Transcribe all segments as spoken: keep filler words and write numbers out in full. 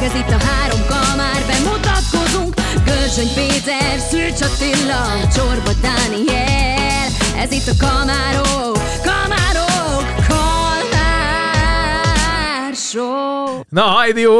ez itt a három kamár, bemutatkozunk. Görzsöny Péter, Szűcs Attila, Csorba Dániel. Ez itt a Kamárok, Kamárok, Kalmár Show. Na hajdi, jó,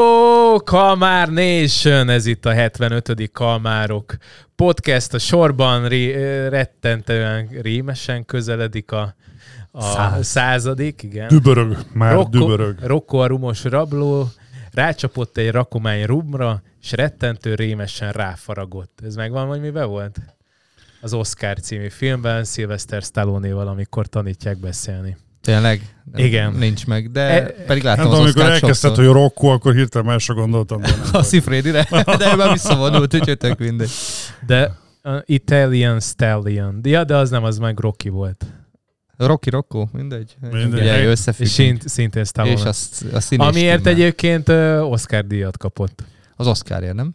Kalmár Nation, ez itt a hetvenötödik Kalmárok podcast. A sorban ré, rettentően rémesen közeledik a A Száz. századik, igen. Dübörög, már Rocco, dübörög. Rocco a rumos rabló rácsapott egy rakomány rumra, és rettentő rémesen ráfaragott. Ez megvan, hogy miben volt? Az Oscar című filmben Sylvester Stallone-val, amikor tanítják beszélni. Tényleg? Igen. Nincs meg, de E, pedig láttam hát, az amikor Oscar-t elkezdted, hogy Rocco, akkor hirtelen másra gondoltam. a Szifrédire, de ő már visszavonult, úgyhogy tök mindegy. De uh, Italian Stallion. Ja, de az nem, az meg Rocky volt. Rocky Rocco, mindegy. Mindegy. Ugye összefüggünk. Szint, szintén Stallone. És az, a színés Amiért filmmel. egyébként uh, Oscar díjat kapott. Az Oscarért, nem?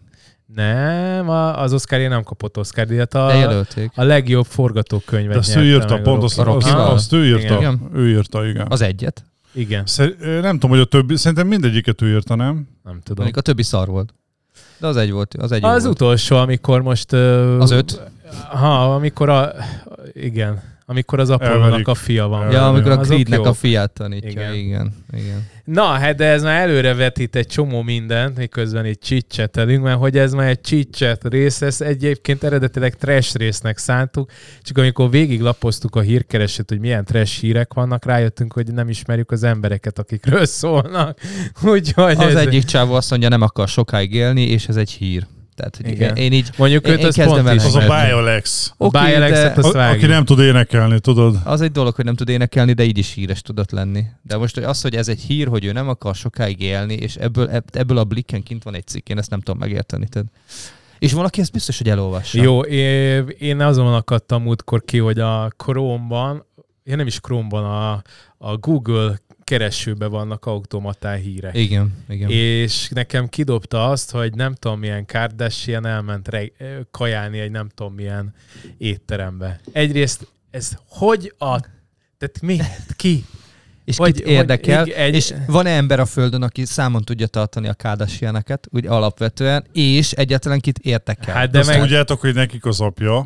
Nem, a, az Oscarért nem kapott Oscar díjat. A, De jelölték. a legjobb forgatókönyvet De azt ő nyerte írta, meg pont a azt, Rocky. azt, Ah, azt ő írta. igen. Ő írta, igen. Az egyet. Igen, Szer- nem tudom, hogy a többi, szerintem mindegyiket ő írta, nem? nem tudom. Mondjuk a többi szar volt. De az egy volt. Az egy Az volt. utolsó, amikor most... Uh, Az öt? Ha, amikor a... Igen. Amikor az Apollo-nak Elverik. a fia van. Ja, amikor a Azok Creednek jók. a fiát tanítja. Igen. Igen. igen, igen. Na, hát de ez már előrevetít egy csomó mindent, miközben itt chit-chattelünk, mert hogy ez már egy chit-chat rész, ez egyébként eredetileg trash résznek szántuk, csak amikor végiglapoztuk a hírkeresőt, hogy milyen trash hírek vannak, rájöttünk, hogy nem ismerjük az embereket, akikről szólnak. Úgyhogy Az ez... egyik csávó azt mondja, nem akar sokáig élni, és ez egy hír. Tehát, hogy Igen. én így... Mondjuk én- őt én az kezdem pont el- is. Az a ismerni. Biolex. A Oké, Biolex-et de- azt A, vágjuk. aki nem tud énekelni, tudod? Az egy dolog, hogy nem tud énekelni, de így is híres tudott lenni. De most hogy az, hogy ez egy hír, hogy ő nem akar sokáig élni, és ebből, ebből a blikken kint van egy cikk, én ezt nem tudom megérteni. Tehát. És valaki ezt biztos, hogy elolvassa. Jó, én, én azon akadtam múltkor ki, hogy a Chrome-ban, ja nem is Chrome-ban, a, a Google keresőben vannak automatál hírek. Igen, igen. És nekem kidobta azt, hogy nem tudom milyen Kardashian elment reg- kajálni egy nem tudom milyen étterembe. Egyrészt ez hogy a... Tehát miért? Ki? És Vagy- kit érdekel, vagy egy- és van-e ember a Földön, aki számon tudja tartani a Kardashianeket, úgy alapvetően, és egyáltalán kit érdekel? Hát De de azt meg, tudjátok, hogy nekik az apja,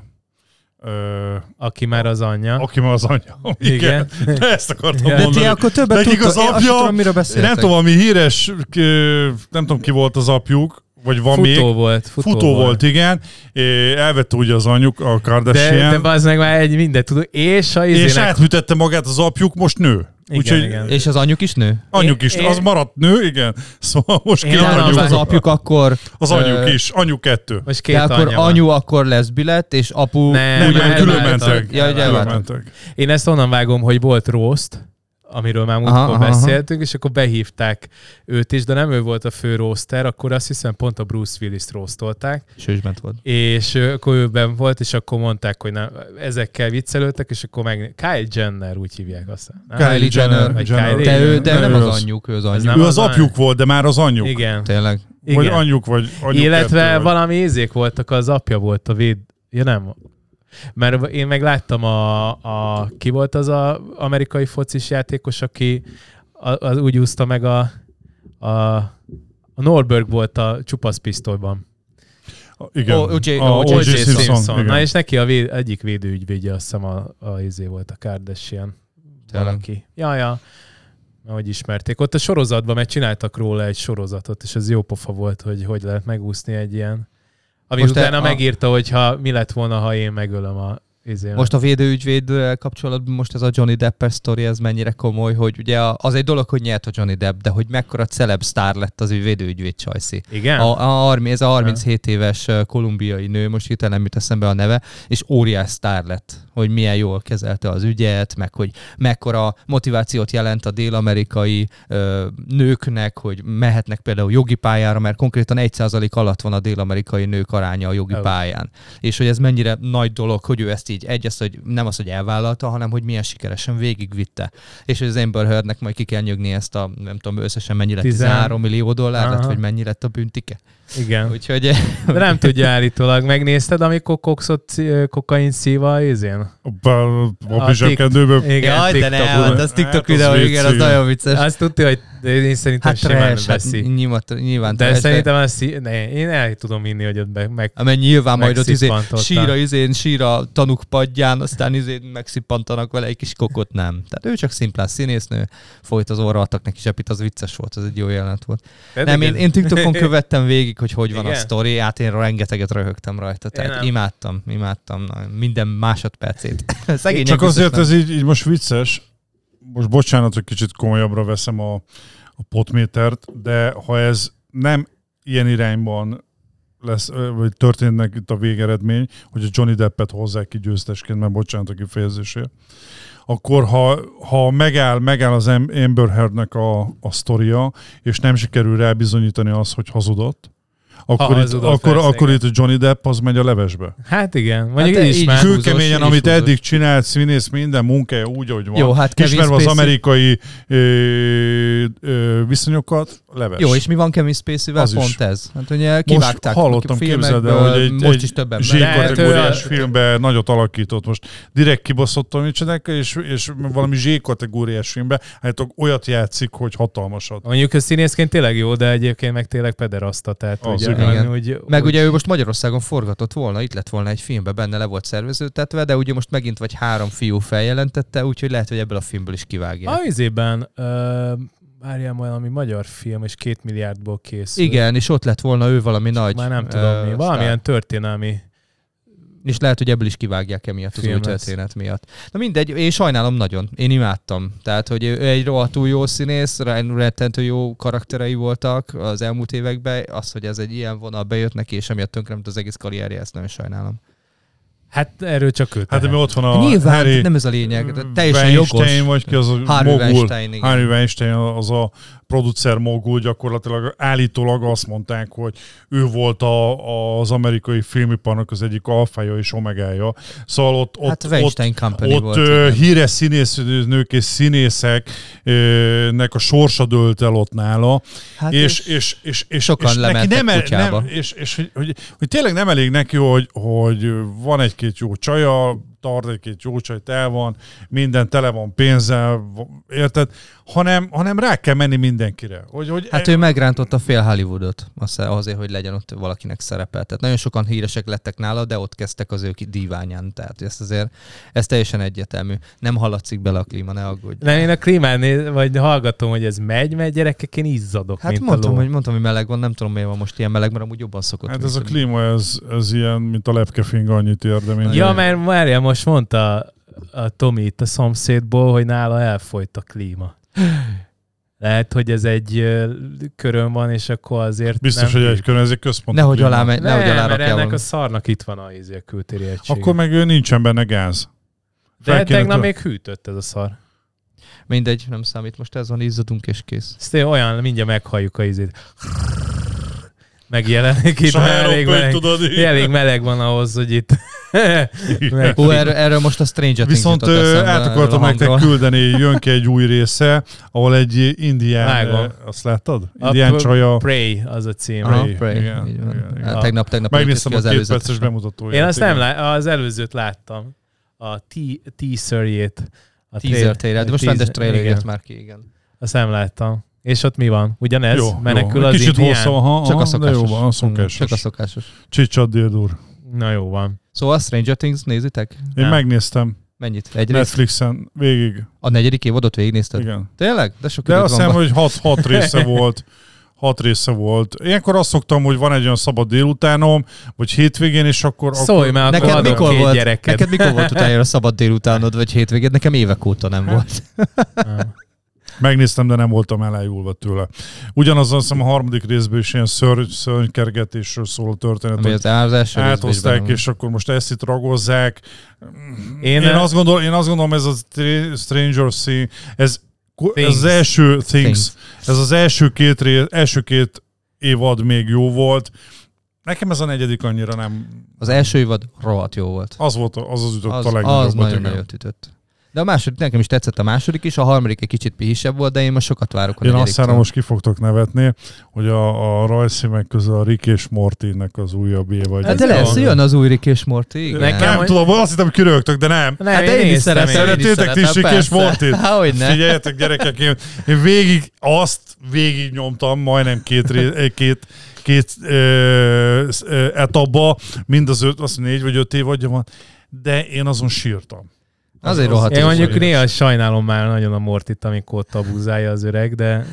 ö, aki már az anyja. aki már az anyja. Igen. Igen. De ezt akartam Igen. De mondani. ti akkor többet Nekik tudtok, az én azt apja, sem tudom, miről beszéltek. nem tudom, valami híres, ö, nem tudom ki volt az apjuk, vagy van Futó még. volt. Futó, Futó volt, igen. É, elvette ugye az anyjuk, a De, Kardashian. de az meg már egy mindent tudó. És a és izének... átműtette magát az apjuk, most nő. Igen, Úgyhogy igen. És az anyjuk is nő? anyjuk is, Én- az maradt nő, igen. Szóval most Én két arra De az, anyjuk. az apjuk akkor... Az anyjuk ö, is, anyjuk kettő. Most két De akkor anyja van. anyu akkor leszbi lett, és apu... Nem, Nem, Ugye nem, elváltak. különmentek. Ja, ugye elváltak. Különmentek. Én ezt onnan vágom, hogy volt roast, amiről már múltkor Aha, aha, beszéltünk, és akkor behívták őt is, de nem ő volt a fő roaster, akkor azt hiszem pont a Bruce Willis-t roastolták, És ő is bent volt. és ö, akkor ő benn volt, és akkor mondták, hogy nem, ezekkel viccelődtek, és akkor meg Kylie Jenner, úgy hívják aztán. Nem? Kylie Jenner. Vagy Jenner. Kylie. De ő, de Nem, nem ő az az. anyjuk, ő az Ez anyjuk. nem Ő az az any- apjuk volt, de már az anyjuk. Igen. Tényleg. Vagy Igen. anyjuk, vagy anyjuk Illetve kettő, vagy. valami ízék voltak, az apja volt a véd... Ja nem. Mert én meg láttam a, a... Ki volt az a amerikai focis játékos, aki a, az úgy úszta meg a... A, a Norberg volt a csupasz pisztolyban. Igen. O- O J A O J O J Simpson. Na igen. és neki a véd, egyik védőügyvédje, azt hiszem a, a izé volt a Kardashian. Tényleg? Valaki. Ja, ja. Ahogy ismerték. Ott a sorozatban, mert csináltak róla egy sorozatot, és az jó pofa volt, hogy hogy lehet megúszni egy ilyen. Ami Most utána a- megírta, hogy ha mi lett volna, ha én megölöm a izémet. Most a védőügyvéddel kapcsolatban most ez a Johnny Depp-es sztori, ez mennyire komoly, hogy ugye az egy dolog, hogy nyert a Johnny Depp, de hogy mekkora celeb sztár lett az ő védőügyvéd csajszi. Igen? A, a, a, ez a harminchét éves uh, kolumbiai nő, most hirtelen nem jut eszembe a neve, és óriás sztár lett, hogy milyen jól kezelte az ügyet, meg hogy mekkora motivációt jelent a dél-amerikai uh, nőknek, hogy mehetnek például jogi pályára, mert konkrétan egy százalék alatt van a dél-amerikai nők aránya a jogi Oh. pályán. És hogy ez mennyire nagy dolog, hogy ő ezt így egy, az, hogy nem az, hogy elvállalta, hanem hogy milyen sikeresen végigvitte. És hogy az Amber Heardnek majd ki kell nyögni ezt a, nem tudom, összesen mennyi lett, Tizen- tizenhárom millió dollár lett, Aha. vagy mennyi lett a büntike? Igen. Úgyhogy... De nem tudja állítólag. Megnézted, amikor kokszot, kokain szíva izén? A bizsebkedőből. Igen, Jaj, de ne, hát az TikTok videó, igen, az nagyon vicces. Azt tudja, hogy én szerintem Hát simán trash, veszi. hát nyilván, nyilván De trash, szerintem azt, ne, én el tudom inni, hogy ott be, meg... Amely nyilván majd ott izé, megszippantotta. síra, izén, síra tanuk padján, aztán izén megszippantanak vele egy kis kokot, nem. Tehát ő csak szimplán színésznő, folyt az orraltak neki zsepit, az vicces volt, az egy jó jelenet volt. Pedig nem, én, ez- én TikTokon követtem végig, hogy hogy van Igen? a sztori, hát én rengeteget röhögtem rajta, tehát nem. imádtam, imádtam na, minden másodpercét. Szegények Csak biztos azért nem. ez így, így most vicces, most bocsánat, hogy kicsit komolyabbra veszem a, a potmétert, de ha ez nem ilyen irányban lesz, vagy történnek itt a végeredmény, hogy a Johnny Deppet hozzák ki győztesként, mert bocsánat a kifejezésért, akkor ha, ha megáll, megáll az Amber Heardnek a, a sztoria, és nem sikerül rá bizonyítani azt, hogy hazudott, akkor, itt, hazudott, akkor, persze, akkor igen. itt a Johnny Depp az megy a levesbe. Hát igen, mondjuk Hát hát így is így már... húzós, Kőkeményen, így amit húzós. eddig csinált, színész, minden munkája úgy, ahogy van. Jó, hát Kevin Ismerve az Spacey- amerikai ö, ö, viszonyokat, leves. Jó, és mi van Kevin Spacey-vel? Az is. Pont ez. Hát ugye kivágták most hallottam, a képzeld el, filmekből, hogy egy, most egy is többen Z-kategóriás Lehet, ő- filmben nagyot alakított. Most direkt kibaszottam micsodákkal, és, és valami Z-kategóriás filmben hát olyat játszik, hogy hatalmasat. Mondjuk a színészként tényleg jó, de egyébként meg tényleg pederaszta, tehát Az ugye, igen. úgy, Meg úgy, ugye ő most Magyarországon forgatott volna, itt lett volna egy filmben, benne le volt szerveződtetve, de ugye most megint vagy három fiú feljelentette, úgyhogy lehet, hogy ebből a filmből is kivágják. a izében, uh, várjál, valami magyar film, és két milliárdból készül. Igen, és ott lett volna ő valami nagy... Már nem tudom ö, mi. Valamilyen történelmi. És lehet, hogy ebből is kivágják emiatt az új Film történet miatt. Na mindegy, én sajnálom nagyon. Én imádtam. Tehát, hogy ő egy rohadtul jó színész, rettentő jó karakterei voltak az elmúlt években. Az, hogy ez egy ilyen vonal bejött neki, és emiatt tönkrement az egész karrierje, ezt nagyon sajnálom. Hát erről csak ő Hát tehet. ami ott van a Nyilván, Harry nem ez a lényeg. De teljesen Weinstein, jogos. vagy ki az a Harvey mogul. Weinstein, igen. Harvey Weinstein az a producer mogul, gyakorlatilag állítólag azt mondták, hogy ő volt a, az amerikai filmiparnak az egyik alfája és omegája. Szóval ott, ott, Hát ott, Weinstein Company ott volt. ö, igen. híres színésznők és színészeknek a sorsa dőlt el ott nála, Hát és, és, és, és, sokan és neki lementek nem, el- kutyába. nem, és, és hogy, hogy, hogy tényleg nem elég neki, hogy, hogy van egy-két jó csaja, tart egy-két jó csajt, el van, minden tele van pénzzel, érted? Hanem, hanem rá kell menni mindenkire. Hogy, hogy Hát ő megrántotta fél Hollywoodot azért, hogy legyen ott valakinek szerepe. Tehát nagyon sokan híresek lettek nála, de ott kezdtek az ő díványán. Tehát ezt azért, ez teljesen egyértelmű. Nem hallatszik bele a klíma, ne aggódj. Nem, én a klímán néz, vagy hallgatom, hogy ez megy, mert gyerekek, én izzadok, Hát mint mondtam, a ló. hogy mondtam, hogy meleg van, nem tudom miért van most ilyen meleg, mert amúgy jobban szokott. Hát ez a működni. klíma, ez, ez ilyen, mint a lepkefinga, annyit ér, de minden. Ja, mert Mária most mondta a Tomi itt a szomszédból, hogy nála elfolyt a klíma. Lehet, hogy ez egy ö, körön van, és akkor azért Biztos, nem hogy egy körön, ez egy központ. Nehogy alá megy, Nem, nehogy mert alárakja ennek valami. a szarnak itt van a, izé, a kültéri egység. Akkor meg ő nincsen benne gáz. De Fel kéne tegnap tör- még hűtött ez a szar. Mindegy, nem számít. Most ez van, izzadunk és kész. Ezt olyan, mindjárt meghalljuk a izét. Megjelenik itt, Saját mert elég roppant, meleg, tudod, így. elég meleg van ahhoz, hogy itt meg- Ó, erről, erről most a Stranger Things Viszont jutott ö, eszembe, át erről akartam a nektek hangról. küldeni, jön ki egy új része, ahol egy indián, Vágom. ö, azt láttad? A Indián P- csaja. Prey az a cím. Aha, Prey. Prey. Igen, Így van. igen, igen. Hát Tegnap, tegnap Megnéztem a jött ki két az perces előzetes. bemutatóját. Én azt nem igen. lá- az előzőt láttam. A te- teaserjét. A Teaser trailer, de most teaser- rendes trailer igen. jött már ki, igen. Azt nem láttam. És ott mi van? Ugyanez? Jó, Menekül jó. az Kicsit indián? hosszú, aha, Csak a aha, de szokásos. jó van, a szokásos. Csak a szokásos. Csicsad Dildur. Na jó van. Szóval Stranger Things nézitek? Én Nem. megnéztem Mennyit? Egy rész? Netflixen végig. A negyedik évadot végignézted? Igen. Tényleg? De sok De időt azt van hiszem, be- hogy hat, hat része volt. Hat része volt. Ilyenkor azt szoktam, hogy van egy olyan szabad délutánom, vagy hétvégén, és akkor... Szólj akkor... már, akkor Neked adok mikor, két volt, gyereket. neked mikor volt utána a szabad délutánod, vagy hétvégéd? Nekem évek óta nem volt. Megnéztem, de nem voltam elájulva tőle. Ugyanaz azt hiszem a harmadik részből is ilyen ször, szörnykergetésről szól a történet. Ami hogy az, az első részben is áthozták, benne és akkor most ezt itt ragozzák. Én- Én, én, azt, gondol, én azt gondolom, ez a Str- Stranger Things, ez, ez Things. az első Things, Things. ez az első két, ré, első két évad még jó volt. Nekem ez a negyedik annyira nem... Az első évad rohadt jó volt. Az volt, az az ütött Az, a az legnagyobbat. nagyon igen. nagyot ütött. De a második, nekem is tetszett a második is, a harmadik egy kicsit pihisebb volt, de én most sokat várok a Én negyediktől. aztán most ki fogtok nevetni, hogy a, a rajzszímek közül a Rick és Morty-nek az újabb év. Hát de lesz, jön az új Rick és Morty, igen. Nekem, Nem hogy... tudom, azt hittem, kirögtök, de nem. Nem, Hát én, én is néztem, szeretem. én. Én is Szeretétek is szeretem, Rick és persze. Morty-t? Hogyne. Figyeljetek, gyerekek, én, én végig azt végig nyomtam, majdnem két, ré, két, két ö, ö, etapba, mind az öt, azt négy vagy öt év adja van, de én azon sírtam. Azért Az- rohadt Én jó mondjuk volt. néha sajnálom már nagyon a Mortit, amikor ott abuzálja az öreg, de...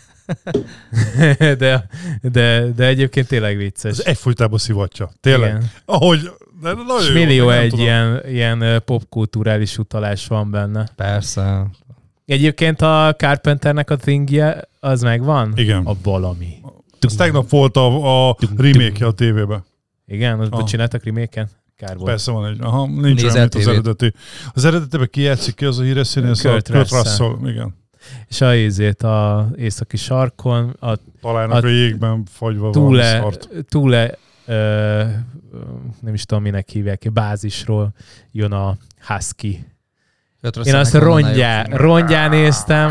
de, de, de egyébként tényleg vicces. Ez egyfolytában szivatja. Tényleg. Igen. Ahogy, de nagyon És jó, millió nem egy tudom. ilyen, ilyen popkulturális utalás van benne. Persze. Egyébként a Carpenternek a thingje, az megvan? Igen. A valami. Ez tegnap volt a, a remake a tévében. Igen, azt Ah. csináltak remake-en? Kár volt. Persze van egy. Aha, nincs Nézel olyan, mint az tévét. eredeti. Az eredetiben ki játszik ki, az a híres színész, a Kurt Kurt Russell. Russell. Igen. És a ízét a északi sarkon, a Találnak a, A- a jégben fagyva túle, valami szart. túle ö, nem is tudom, minek hívják, bázisról jön a Husky. Én azt rongyá, rongyá néztem,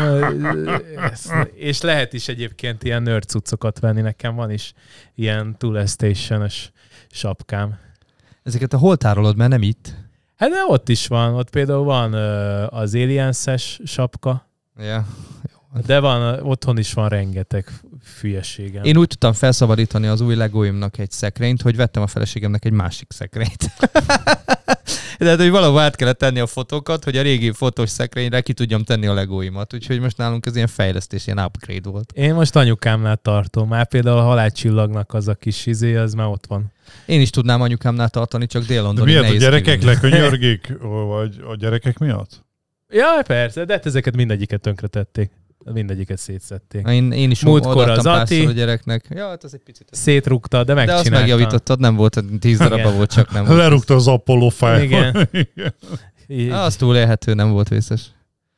és lehet is egyébként ilyen nerd cuccokat venni. Nekem van is ilyen Tule Station-ös sapkám. Ezeket a hol tárolod, mert nem itt? Hát de ott is van, ott például van ö, az Aliens-es sapka, Ja. de van, otthon is van rengeteg hülyeségem. Én úgy tudtam felszabadítani az új legóimnak egy szekrényt, hogy vettem a feleségemnek egy másik szekrényt. De hát, hogy valahol át kellett tenni a fotókat, hogy a régi fotós szekrényre ki tudjam tenni a legóimat. Úgyhogy most nálunk ez ilyen fejlesztés, ilyen upgrade volt. Én most anyukámnál tartom. Már például a Halálcsillagnak az a kis izé, az már ott van. Én is tudnám anyukámnál tartani, csak De Dél-Londonig miért a nehéz gyerekek kivinni. lekönyörgik? Vagy a gyerekek miatt? Ja, persze, de hát ezeket mindegyiket tönkretették. Mindegyiket szétszették. Én, én is Múltkor odaadtam az párszor Ati. a gyereknek. Ja, hát az egy picit. Szétrúgta, de De azt megcsinálta. megjavítottad, nem volt, tíz darabba Igen. volt, csak nem volt. Lerúgta az Apollo fájt. Igen. Így. Ah, az túl élhető, nem volt vészes.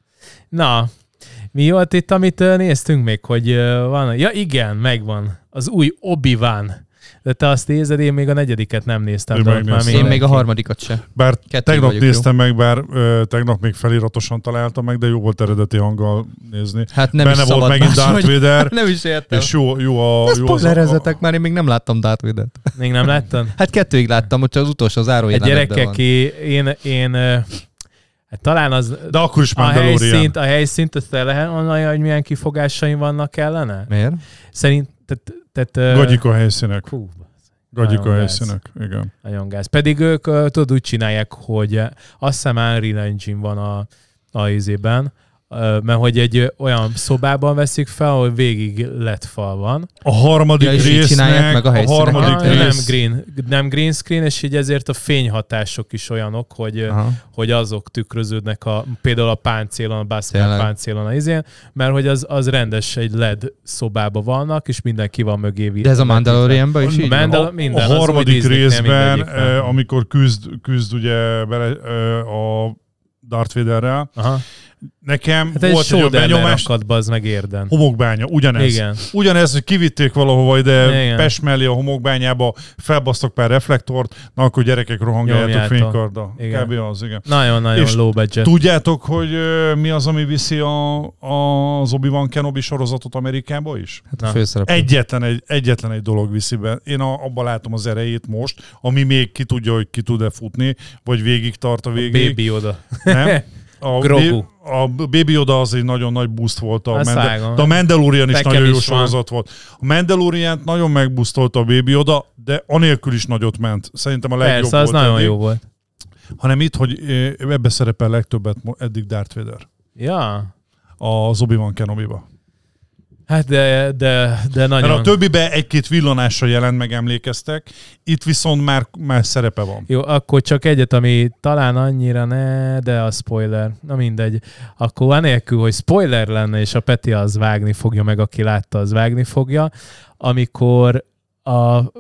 Na, mi volt itt, amit ö, néztünk még, hogy ö, van? Ja igen, megvan. Az új Obi-Wan. De te azt nézed, én még a negyediket nem néztem. Én De ott már megnéztem. Én még a mindenki- harmadikat se. Bár Kettő tegnap vagyok, néztem meg, bár ö, tegnap még feliratosan találtam meg, de jó volt eredeti hanggal nézni. Hát nem Benne is volt szabad megint máshogy. Darth Vader, Nem is értem. és jó, jó a... Ne jó az a- spoilerezetek már, én még nem láttam Darth Vader-t. Még nem láttad? Hát kettőig láttam, hogy csak az utolsó záró Egy jelenetben gyerekek, van. én, én ö, hát talán az... De akkor is A Mandalorian. helyszínt, a helyszínt, azt el lehet mondani, hogy milyen kifogásaim vannak ellene? Miért? Szerint, tehát... tehát ö, Gagyika helyszínek. Fú, Gagyika nagyon gáz. helyszínek, igen. nagyon gáz. Pedig ők ö, tudod úgy csinálják, hogy ö, azt hiszem Unreal Engine van a, a izében, ö, mert hogy egy ö, olyan szobában veszik fel, ahol végig lett fal van. A harmadik Ja, és így csinálják résznek, meg a a helyszíneket. harmadik Ah, nem, rész... green, nem green screen, és így ezért a fényhatások is olyanok, hogy, ö, Aha. hogy azok tükröződnek a, például a páncélon, a Basket Tényleg. páncélon a izén, mert hogy az, az rendes egy led szobába vannak, és mindenki van mögé. De ez a Mandalorianban is A így Mandal- van? minden, a az új harmadik Disney-nél részben, mindegyikben. eh, amikor küzd, küzd ugye bele, eh, a Darth Vaderrel, Aha. nekem Hát egy volt egy olyan sóder benyomás, lerakad, bazd meg érden. homokbánya, ugyanez. Igen. Ugyanez, hogy kivitték valahova ide Igen. Pest mellé a homokbányába, felbasztok pár reflektort, na akkor gyerekek rohangáljátok Nyomjátok. fénykarddal. Igen. Kb. Az, igen. Nagyon-nagyon És low budget. Tudjátok, hogy ö, mi az, ami viszi a, a, az Obi-Wan Kenobi sorozatot Amerikába is? Hát a Na. főszereplő. Egyetlen egy, egyetlen egy dolog viszi be. Én a, abban látom az erejét most, ami még ki tudja, hogy ki tud-e futni, vagy végig tart a végig. Baby Yoda. Nem? A, Grogu. A Baby Yoda az egy nagyon nagy boost volt. A, Azt Mende- vágom. de a Mandalorian is Nekem nagyon jó is van. sorozat volt. A Mandalorian nagyon megbusztolta a Baby Yoda, de anélkül is nagyot ment. Szerintem a legjobb Persze, az volt nagyon eddig. jó volt. Hanem itt, hogy eh, ebbe szerepel legtöbbet mo- eddig Darth Vader. Ja. Az Obi-Wan Kenobi-ba. Hát de, de, de Mert nagyon... a többibe egy-két villanásra jelent meg, emlékeztek. Itt viszont már, már szerepe van. Jó, akkor csak egyet, ami talán annyira ne, de a spoiler. Na mindegy. Akkor anélkül, hogy spoiler lenne, és a Peti az vágni fogja, meg aki látta, az vágni fogja, amikor a,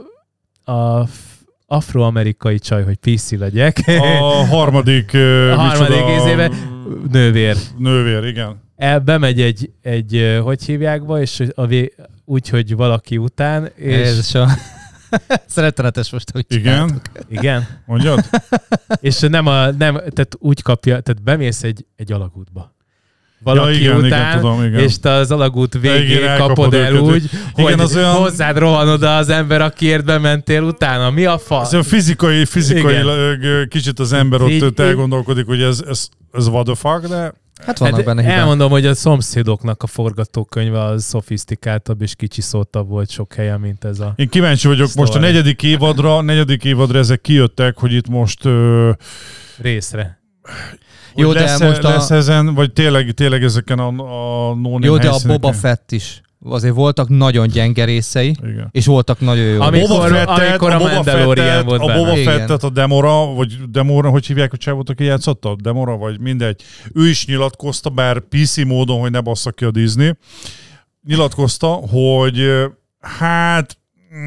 a afroamerikai csaj, hogy pé cé legyek, A harmadik, uh, a harmadik micsoda, ízébe nővér. Nővér, igen. El, bemegy egy, egy, ö, hogy hívják be, és a vé, úgy, hogy valaki után, és, Ez a... Szeretenetes most, hogy Igen. csináltuk. Igen. Mondjad? És nem, a, nem, tehát úgy kapja, tehát bemész egy, egy alagútba. Valaki ja, igen, után, igen, tudom, igen. és te az alagút végén igen, kapod el őket. úgy, Igen, hogy az olyan... hozzád rohan oda az ember, akiért bementél utána. Mi a fa? Az olyan fizikai, fizikai kicsit az ember ott, Így- ott elgondolkodik, hogy ez, ez, ez what the fuck, de Hát vannak Hát benne hibák. elmondom, hogy a szomszédoknak a forgatókönyve az szofisztikáltabb és kicsiszoltabb volt sok helyen, mint ez a... én kíváncsi vagyok most a Sztori. negyedik évadra, negyedik évadra ezek kijöttek, hogy itt most ö, részre. Jó, hogy de lesz, most a- lesz ezen, vagy tényleg, tényleg ezeken a, a no Jó, de a Boba Fett is. Azért voltak nagyon gyenge részei, Igen. és voltak nagyon jó. Ami- részei. Amikor- amikor a Mandalorian volt a benne. Boba Igen. Fettet a Demora, vagy Demora, hogy hívják a csávot, aki játszotta? Demora, vagy mindegy. Ő is nyilatkozta, bár pé cé módon, hogy ne bassza ki a Disney, nyilatkozta, hogy hát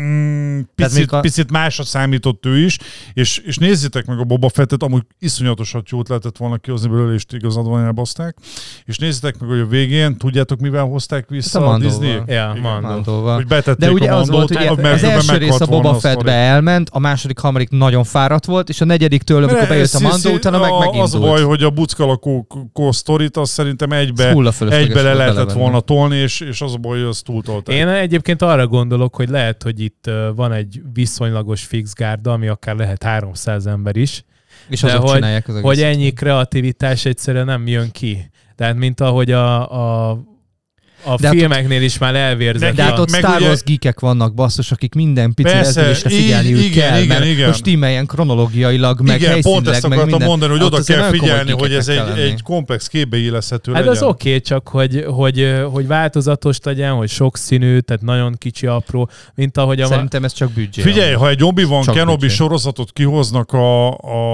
mm, picit, a- picit másra számított ő is, és, és nézzétek meg a Boba Fettet, amúgy iszonyatosat jót lehetett volna kihozni belőle, és igazad van, elbaszták. És nézzétek meg, hogy a végén, tudjátok, mivel hozták vissza Hát a a, Mandóval. Disney? Ja, Igen. Mando. Mandóval. Hogy betették De ugye a az volt, Mandót, hogy mert az különben első rész meghalt a Boba volna Fettbe sztori. elment, a második, harmadik nagyon fáradt volt, és a negyedik től, amikor Mert bejött a ez- Mandó, ez- utána meg a- megindult. Az a baj, hogy a buckalakó sztorit, azt szerintem egybe, Hulla fölösleges egybe le volt lehetett belevenni. volna tolni, és, és az a baj, hogy azt túltolták. Én egyébként arra gondolok, hogy lehet, hogy itt ö, van egy viszonylagos fix gárda, ami akár lehet háromszáz ember is, És de azok hogy, csinálják az hogy egészet. ennyi kreativitás egyszerűen nem jön ki. Tehát mint ahogy a, a, a De hát filmeknél is már elvérzett. De hát a- ott meg Star ugye- Wars geekek vannak, basszus, akik minden pici Persze, rezülésre így- figyelniük igen, kell, igen, mert igen. most tímeljen kronológiailag, meg Igen, pont helyszínileg, ezt meg akartam minden. mondani, hogy Ott oda azért kell nagyon komoly figyelni, hogy ez geekeknek egy, kell lenni. egy komplex képbe illeszthető Hát legyen. az oké, okay, csak hogy, hogy, hogy változatos legyen, hogy sokszínű, tehát nagyon kicsi, apró, mint ahogy a... Szerintem ez csak büdzsé. Figyelj, ha egy Obi-Wan Csak Kenobi büdzsé. sorozatot kihoznak, a,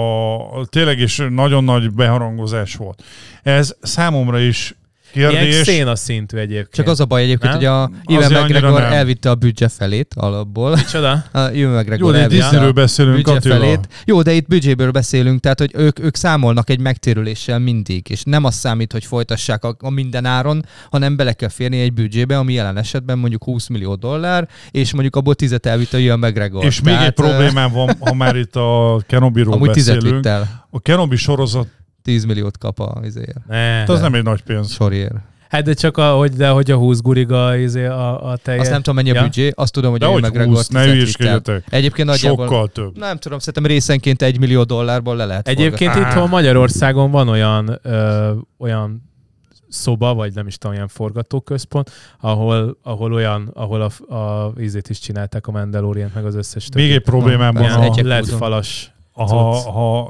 a, tényleg is nagyon nagy beharangozás volt. Ez számomra is Ilyen kérdés. széna szintű egyébként. Csak az a baj egyébként, Nem? hogy a Ewan Azért annyira McGregor nem. elvitte a büdzse felét alapból. Micsoda? A Ewan Jó, McGregor de elvitte Disneyről a beszélünk, büdzse Attila. felét. Jó, de itt büdzséből beszélünk, tehát hogy ők, ők számolnak egy megtérüléssel mindig, és nem az számít, hogy folytassák a, a minden áron, hanem bele kell férni egy büdzsébe, ami jelen esetben mondjuk húsz millió dollár, és mondjuk abból tízet elvitte a Ewan McGregor. És még Tehát, egy problémám van, ha már itt a Kenobiról Amúgy tízet beszélünk. vitt el. A Kenobi sorozat, tíz milliót kap a izéért. Ne. az nem egy nagy pénz. Sorért. Hát de csak a, hogy, de hogy a húsz guriga izé a, a teljes... Azt nem tudom, mennyi a Ja. büdzsé, azt tudom, hogy De a hogy McGregor húsz, ne tízet vitt el. hülyeskedjetek. Egyébként nagyjából, Sokkal több. nem tudom, szerintem részenként egy millió dollárból le lehet Egyébként Á. itthon Magyarországon van olyan, ö, olyan szoba, vagy nem is tudom, olyan forgatóközpont, ahol, ahol olyan, ahol a, a ízét is csinálták, a Mandalorian meg az összes többi. Még egy problémám van. Ilyen A, egyek- led húzom. falos. ha, ha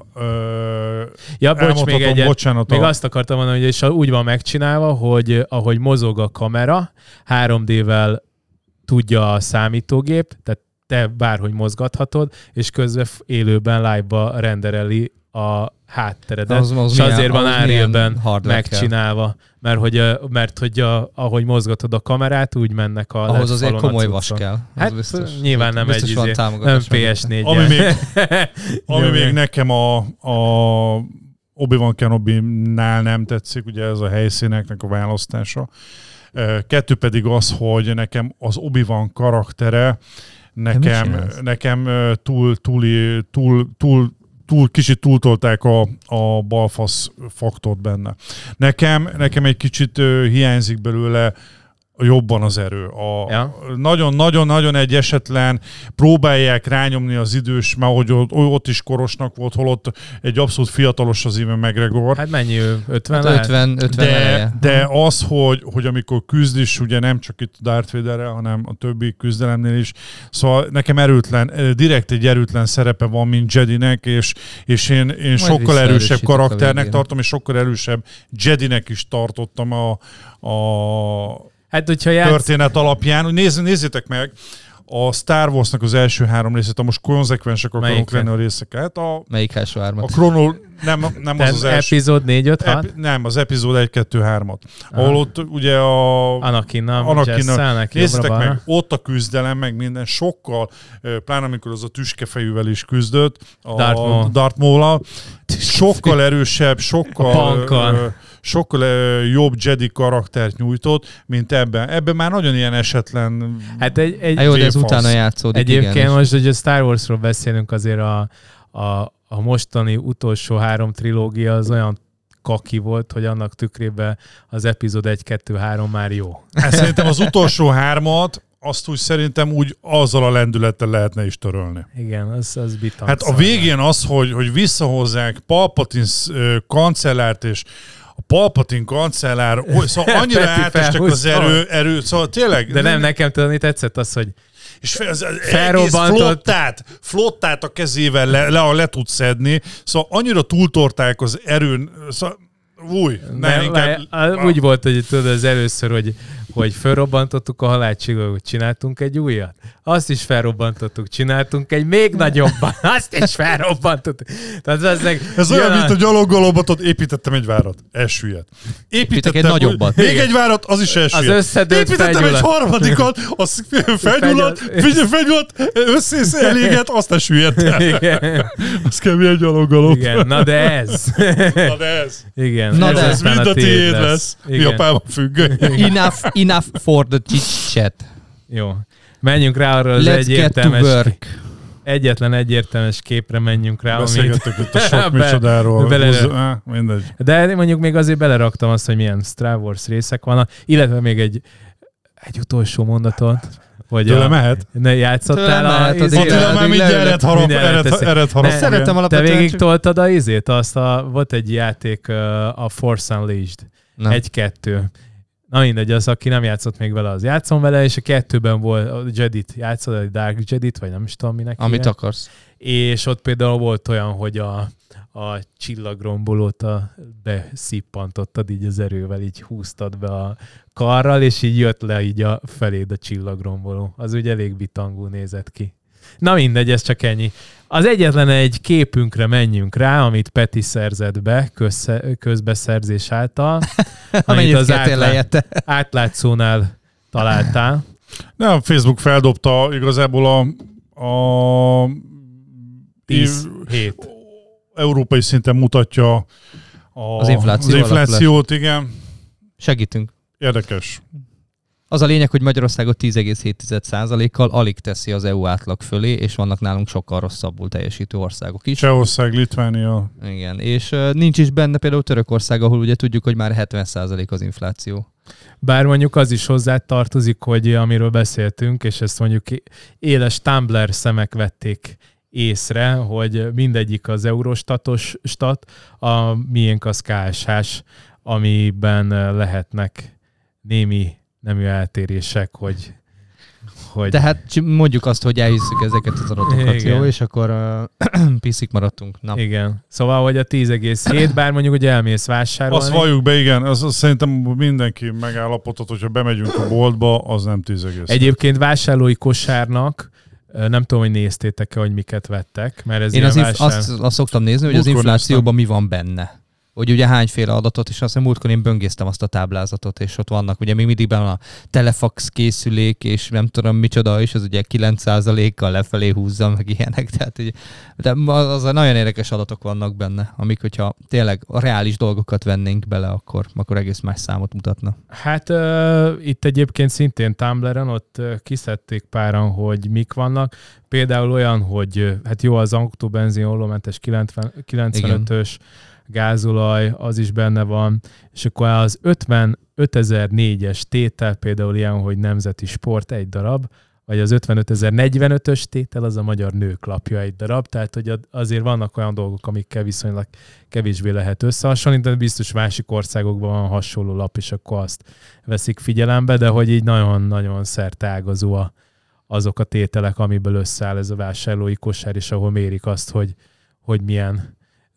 ö, Ja, bocs, még elmondhatom, egyet. bocsánat. Még a, azt akartam mondani, hogy és úgy van megcsinálva, hogy ahogy mozog a kamera, három dé-vel tudja a számítógép, tehát te bárhogy mozgathatod, és közben f- élőben live-ba rendereli a hátteredet, Az- az és milyen- azért van ahhoz milyen Unreal-ben hardware kell? megcsinálva, mert hogy, ö, mert hogy a, ahogy mozgatod a kamerát, úgy mennek a Ahhoz led azért falon a komoly cuccok. vas kell. Az Hát biztos. nyilván nem biztos egy van izé, támogatás nem pé es mögötte. négy. Ami még, ami még nekem a, a Obi-Wan Kenobi-nál nem tetszik, ugye ez a helyszíneknek a választása. Ö, Kettő pedig az, hogy nekem az Obi-Wan karaktere nekem, csinálsz? nekem ö, túl, túl, túl, túl túl, kicsit túltolták a, a balfasz faktort benne. Nekem, nekem egy kicsit ö, hiányzik belőle jobban az erő. A, Ja. Nagyon-nagyon-nagyon egy esetlen próbálják rányomni az idős, mert hogy ott, ott is korosnak volt, holott egy abszolút fiatalos az Ewan McGregor. Hát mennyi ő? ötven Hát lehet? ötven, ötven De, eleje. de az, hogy, hogy amikor küzd is, ugye nem csak itt Darth Vaderrel, hanem a többi küzdelemnél is, szóval nekem erőtlen, direkt egy erőtlen szerepe van, mint Jedinek, és, és én, én sokkal erősebb visszaerősítik a karakternek végén. tartom, és sokkal erősebb Jedinek is tartottam a, a Hát, hogyha játsz... történet alapján. Úgy Nézz, nézzétek meg, a Star Warsnak az első három részét, most konzekvensek akarunk Melyikre? lenni a részeket. A, Melyik első a hármat? kronol, nem, nem az az Tehát első. epizód négy öt hat? Epi, nem, az epizód egy kettő három-at. Aha. Ahol ott ugye a... Anakinnal, Anakinnal. Jesszelnek Nézzétek jobbra-balra. meg, ott a küzdelem, meg minden sokkal, ö, pláne amikor az a tüskefejűvel is küzdött, a Darth Maul. Darth Maul-al, sokkal erősebb, sokkal, A punkkal. ö, sokkal jobb Jedi karaktert nyújtott, mint ebben. Ebben már nagyon ilyen esetlen... Hát egy, egy, hát jó, de ez utána játszódik. Egyébként igen, most, hogy a Star Warsról beszélünk, azért a, a, a mostani utolsó három trilógia az olyan kaki volt, hogy annak tükrében az epizód egy, kettő, három már jó. Hát szerintem az utolsó hármat azt úgy szerintem úgy azzal a lendülettel lehetne is törölni. Igen, az, az bitang. Hát a végén az, hogy, hogy visszahozzák Palpatine kancellárt, és a Palpatine kancellár, szóval annyira átestek az erő, erő, szóval tényleg... De nem, nekem tudni tetszett az, hogy és az, az egész flottát, flottát a kezével le, le, le tud szedni, szóval annyira túltorták az erőn, szóval új, ne, nem, inkább... Lá, úgy volt, hogy tudod, az először, hogy, hogy felrobbantottuk a halálcsillagot, csináltunk egy újat. Azt is felrobbantottuk, csináltunk egy még nagyobban, azt is felrobbantottuk. Tehát az meg, ez olyan, mint a gyaloggalombatot, építettem egy várat, elsüllyedt. Építettem egy nagyobbat. Még egy várat, az is elsüllyedt. Az összedőlt építettem felgyulladt. egy harmadikat, az felgyulladt, felgyulladt, összész elégett, azt elsüllyedt. Az kell egy gyaloggalom. Igen, na de ez. Na de ez. Igen, na ez, de ez mind a tiéd lesz. lesz. Japánban függő. Enough, enough for the chit-chat. Jó. Menjünk rá arra az Let's egyértelmes... get to work. Egyetlen egyértelmes képre menjünk rá. Beszélgettük amit... itt a sok micsodáról. Bele... Húz... Ah, mindegy. De mondjuk még azért beleraktam azt, hogy milyen Star Wars részek vannak, illetve még egy, egy utolsó mondatot. Tőle a... mehet? Ne játszottál a... a... Attila Attila már mindjárt ered harap, ered, ered harap. Szeretem alapvetően. Te végig toltad a izét? Azt a, volt egy játék, a Force Unleashed. Nem. Egy-kettő. Na mindegy, az, aki nem játszott még vele, az játszom vele, és a kettőben volt a Jedit, játszod, a Dark Jedit, vagy nem is tudom minek. Amit hívják. akarsz. És ott például volt olyan, hogy a, a csillagrombolót a, beszippantottad így az erővel, így húztad be a karral, és így jött le így a feléd a csillagromboló. Az ugye elég bitangul nézett ki. Na mindegy, ez csak ennyi. Az egyetlen egy képünkre menjünk rá, amit Peti szerzett be közsze, közbeszerzés által. amit az átlát, átlátszónál találtál. Nem, Facebook feldobta igazából a, a tíz hét európai szinten mutatja a, az, infláció az inflációt, igen. Segítünk. Érdekes. Az a lényeg, hogy Magyarországot tíz egész hét százalékkal alig teszi az é u átlag fölé, és vannak nálunk sokkal rosszabbul teljesítő országok is. Csehország, Litvánia. Igen, és uh, nincs is benne például Törökország, ahol ugye tudjuk, hogy már hetven százalék az infláció. Bár mondjuk az is hozzá tartozik, hogy amiről beszéltünk, és ezt mondjuk éles Tumblr szemek vették észre, hogy mindegyik az Eurostatos stat, a miénk az ká es hás, amiben lehetnek némi nemű eltérések, hogy, hogy... Tehát mondjuk azt, hogy elhisszük ezeket az adatokat, jó, és akkor uh, piszik maradtunk. Na. Igen. Szóval, hogy a tíz egész hét, bár mondjuk, hogy elmész vásárolni. Azt valljuk be, igen, az, az szerintem mindenki megállapodhat, hogyha bemegyünk a boltba, az nem tíz egész hét. Egyébként vásárlói kosárnak nem tudom, hogy néztétek-e, hogy miket vettek, mert ez Én az vásár... inf- azt, azt szoktam nézni, hogy Múltkor az inflációban néztem. mi van benne. Hogy ugye hányféle adatot, és azt hiszem múltkor én böngésztem azt a táblázatot, és ott vannak, ugye még mindig benne a telefax készülék, és nem tudom micsoda, és az ugye kilenc százalékkal lefelé húzza, meg ilyenek. Tehát ugye, de az a nagyon érdekes adatok vannak benne, amik, hogyha tényleg a reális dolgokat vennénk bele, akkor, akkor egész más számot mutatna. Hát uh, itt egyébként szintén Tumblr-en ott uh, kiszedték páran, hogy mik vannak. Például olyan, hogy uh, hát jó, az autóbenzin ollómentes kilencvenötös, igen. Gázolaj, az is benne van, és akkor az ötvenötezer-négyes tétel például ilyen, hogy nemzeti sport egy darab, vagy az ötvenötezer-negyvenötös tétel az a Magyar Nők lapja egy darab, tehát hogy azért vannak olyan dolgok, amikkel viszonylag kevésbé lehet összehasonlítani, biztos másik országokban van hasonló lap, és akkor azt veszik figyelembe, de hogy így nagyon-nagyon szerteágazó a, azok a tételek, amiből összeáll ez a vásárlói kosár, és ahol mérik azt, hogy, hogy milyen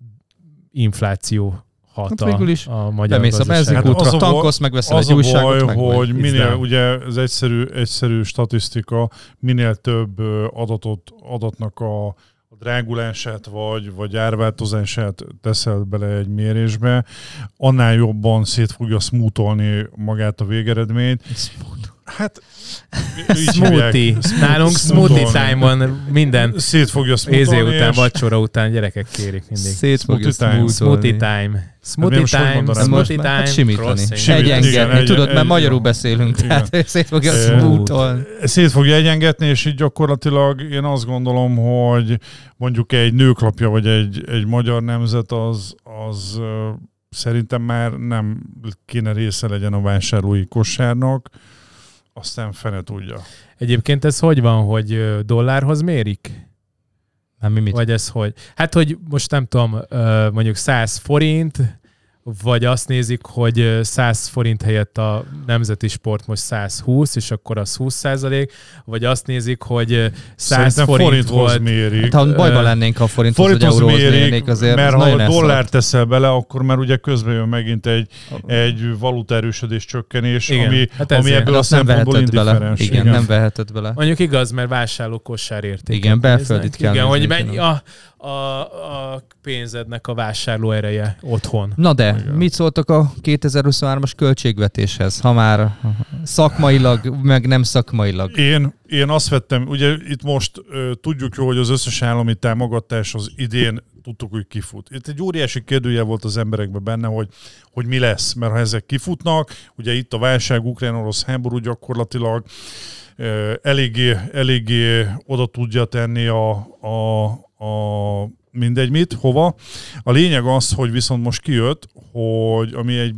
infláció hat hát végül is a magyar bemész a benzinkútra, hát tankolsz, megveszel egy újságot, meg meg hogy minél, ugye ez egyszerű, egyszerű statisztika, minél több adatot, adatnak a, a drágulását vagy, vagy árváltozását teszel bele egy mérésbe, annál jobban szét fogja smooth-olni magát a végeredményt. Hát, Smoothie. Nálunk smoothie time-on minden szét fogja ézé után, vacsora után gyerekek kérik mindig. Szét fogja Smoothie Smoothie time. Smoothie time, smoothie time, hát simítani. crossing. Egyengedni. Tudod, mert magyarul beszélünk, tehát szét fogja smoothie. Szét fogja egyengetni, és így gyakorlatilag én azt gondolom, hogy mondjuk egy nőklapja, vagy egy, egy magyar nemzet, az, az szerintem már nem kéne része legyen a vásárlói kosárnak, aztán fene tudja. Egyébként ez hogy van, hogy dollárhoz mérik? Nem, mi mit? Vagy ez hogy? Hát, hogy most nem tudom, mondjuk száz forint, vagy azt nézik, hogy száz forint helyett a nemzeti sport most száz húsz, és akkor az húsz százalék, vagy azt nézik, hogy száz Szerintem forint volt. mérik. Hát, ha bajban lennénk a forinthoz, Forinthoz hogy euróhoz mérik, mérnék, azért mert az ha nagyon dollárt elszaladt. teszel bele, akkor már ugye közben jön megint egy, egy valutaerősödés csökkenés, Igen, ami, hát ami ezért. ebből De a azt nem szempontból vehetett bele. indifferens. Igen, nem vehetett bele. Mondjuk igaz, mert vásárló kosár érték. Igen, belföldit kell Igen, hogy nézni, mennyi tudom. a, a, a pénzednek a vásárló ereje otthon. Na de, Igen. mit szóltak a kétezer-huszonhármas költségvetéshez, ha már szakmailag, meg nem szakmailag? Én, én azt vettem, ugye itt most uh, tudjuk jó, hogy az összes állami támogatás az idén tudtuk, hogy kifut. Itt egy óriási kérdőjel volt az emberekben benne, hogy, hogy mi lesz, mert ha ezek kifutnak, ugye itt a válság, ukrán-orosz háború gyakorlatilag uh, eléggé, eléggé oda tudja tenni a, a, a mindegy mit, hova. A lényeg az, hogy viszont most kijött, hogy ami egy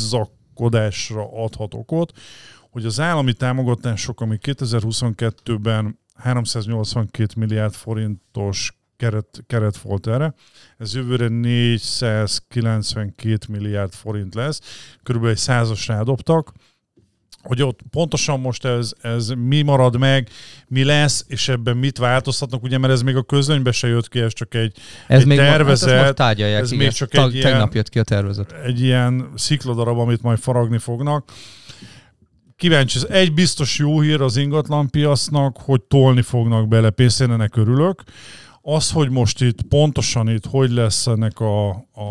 bizakodásra adhat okot, hogy az állami támogatások, ami kétezer-huszonkettőben háromszáznyolcvankét milliárd forintos keret, keret volt erre, ez jövőre négyszázkilencvenkét milliárd forint lesz, körülbelül egy százas rádobtak, hogy ott pontosan most ez, ez mi marad meg, mi lesz, és ebben mit változtatnak, ugye, mert ez még a közönybe se jött ki, ez csak egy, Ez egy még tervezet, ma, hát most tárgyalják, ez igen. még csak Tag, egy ilyen- tegnap jött ki a tervezet. egy ilyen szikladarab, amit majd faragni fognak. Kíváncsi, ez egy biztos jó hír az ingatlanpiacnak, hogy tolni fognak bele pénzt, én ennek örülök. Az, hogy most itt pontosan itt hogy lesz ennek a,